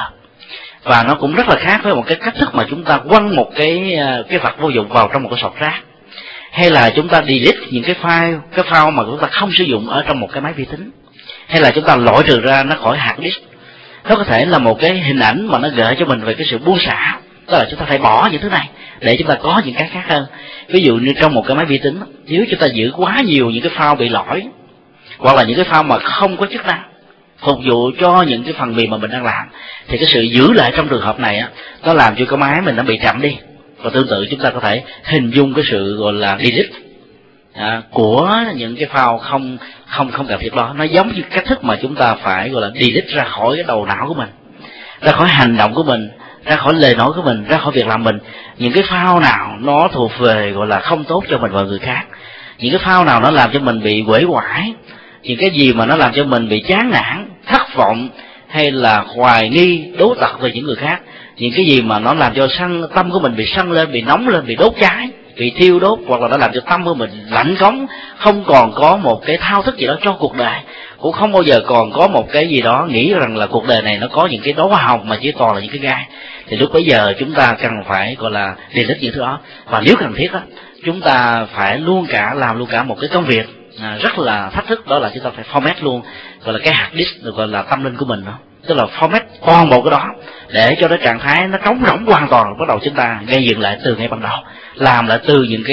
Và nó cũng rất là khác với một cái cách thức mà chúng ta quăng một cái vật vô dụng vào trong một cái sọt rác, hay là chúng ta delete những cái file mà chúng ta không sử dụng ở trong một cái máy vi tính, hay là chúng ta loại trừ ra nó khỏi hard disk. Nó có thể là một cái hình ảnh mà nó gợi cho mình về cái sự buông xả, tức là chúng ta phải bỏ những thứ này để chúng ta có những cái khác hơn. Ví dụ như trong một cái máy vi tính, nếu chúng ta giữ quá nhiều những cái file bị lỗi, hoặc là những cái file mà không có chức năng phục vụ cho những cái phần mềm mà mình đang làm, thì cái sự giữ lại trong trường hợp này nó làm cho cái máy mình nó bị chậm đi. Và tương tự chúng ta có thể hình dung cái sự gọi là delete, của những cái phao không cần thiết đó. Nó giống như cách thức mà chúng ta phải gọi là delete ra khỏi cái đầu não của mình, ra khỏi hành động của mình, ra khỏi lời nói của mình, ra khỏi việc làm mình. Những cái phao nào nó thuộc về gọi là không tốt cho mình và người khác, những cái phao nào nó làm cho mình bị uể oải, những cái gì mà nó làm cho mình bị chán nản, thất vọng, hay là hoài nghi, đố tật về những người khác, những cái gì mà nó làm cho tâm của mình bị sân lên, bị nóng lên, bị đốt cháy, bị thiêu đốt, hoặc là nó làm cho tâm của mình lạnh cống, không còn có một cái thao thức gì đó cho cuộc đời, cũng không bao giờ còn có một cái gì đó nghĩ rằng là cuộc đời này nó có những cái đóa hoa hồng mà chỉ toàn là những cái gai. Thì lúc bấy giờ chúng ta cần phải gọi là delete những thứ đó. Và nếu cần thiết đó, chúng ta phải làm luôn cả một cái công việc rất là thách thức, đó là chúng ta phải format luôn, gọi là cái hard disk, gọi là tâm linh của mình đó. Tức là format toàn bộ cái đó để cho cái trạng thái nó trống rỗng hoàn toàn. Bắt đầu chúng ta gây dựng lại từ ngay ban đầu, làm lại từ những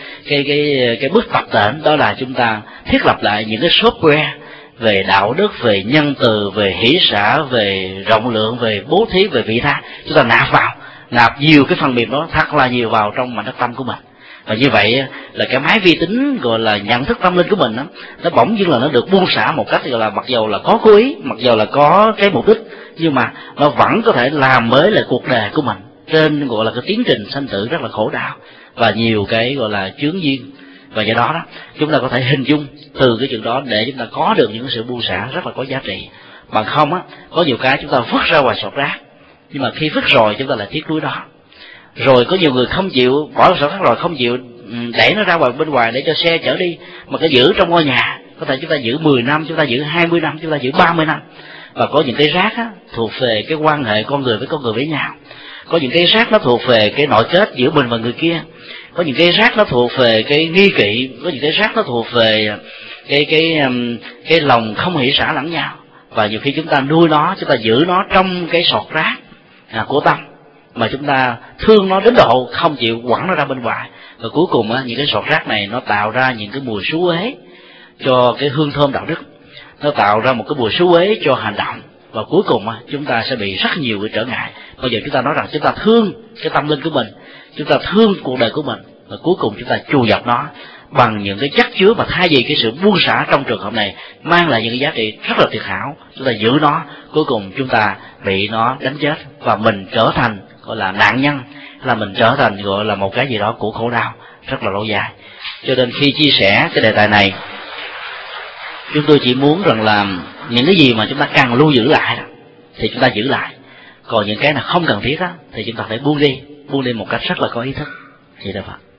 cái bước tập tễnh, đó là chúng ta thiết lập lại những cái software về đạo đức, về nhân từ, về hỷ xả, về rộng lượng, về bố thí, về vị tha. Chúng ta nạp nhiều cái phần mềm đó thật là nhiều vào trong mảnh đất tâm của mình. Và như vậy là cái máy vi tính gọi là nhận thức tâm linh của mình đó, nó bỗng dưng là nó được buông xả một cách gọi là mặc dầu là có cố ý, mặc dầu là có cái mục đích, nhưng mà nó vẫn có thể làm mới lại cuộc đời của mình trên gọi là cái tiến trình sanh tử rất là khổ đau và nhiều cái gọi là chướng duyên. Và do đó chúng ta có thể hình dung từ cái chuyện đó để chúng ta có được những sự buông xả rất là có giá trị. Bằng không có nhiều cái chúng ta vứt ra ngoài sọt rác, nhưng mà khi vứt rồi chúng ta lại tiếc nuối đó. Rồi có nhiều người không chịu bỏ sọt rác, rồi không chịu đẩy nó ra bên ngoài để cho xe chở đi, mà cái giữ trong ngôi nhà. Có thể chúng ta giữ 10 năm, chúng ta giữ 20 năm, chúng ta giữ 30 năm. Và có những cái rác thuộc về cái quan hệ con người với nhau. Có những cái rác nó thuộc về cái nội kết giữa mình và người kia. Có những cái rác nó thuộc về cái nghi kỵ. Có những cái rác nó thuộc về cái lòng không hỷ xả lẫn nhau. Và nhiều khi chúng ta nuôi nó, chúng ta giữ nó trong cái sọt rác của tâm, mà chúng ta thương nó đến độ không chịu quẳng nó ra bên ngoài. Và cuối cùng những cái sọt rác này nó tạo ra những cái mùi xú uế cho cái hương thơm đạo đức, nó tạo ra một cái mùi xú uế cho hành động. Và cuối cùng chúng ta sẽ bị rất nhiều cái trở ngại. Bây giờ chúng ta nói rằng chúng ta thương cái tâm linh của mình, chúng ta thương cuộc đời của mình, và cuối cùng chúng ta chù dập nó bằng những cái chất chứa mà thay vì cái sự buông xả trong trường hợp này mang lại những cái giá trị rất là tuyệt hảo, chúng ta giữ nó, cuối cùng chúng ta bị nó đánh chết và mình trở thành gọi là nạn nhân, là mình trở thành gọi là một cái gì đó của khổ đau rất là lâu dài. Cho nên khi chia sẻ cái đề tài này, chúng tôi chỉ muốn rằng là những cái gì mà chúng ta cần lưu giữ lại thì chúng ta giữ lại, còn những cái nào không cần thiết thì chúng ta phải buông đi một cách rất là có ý thức. Vậy đó Phật.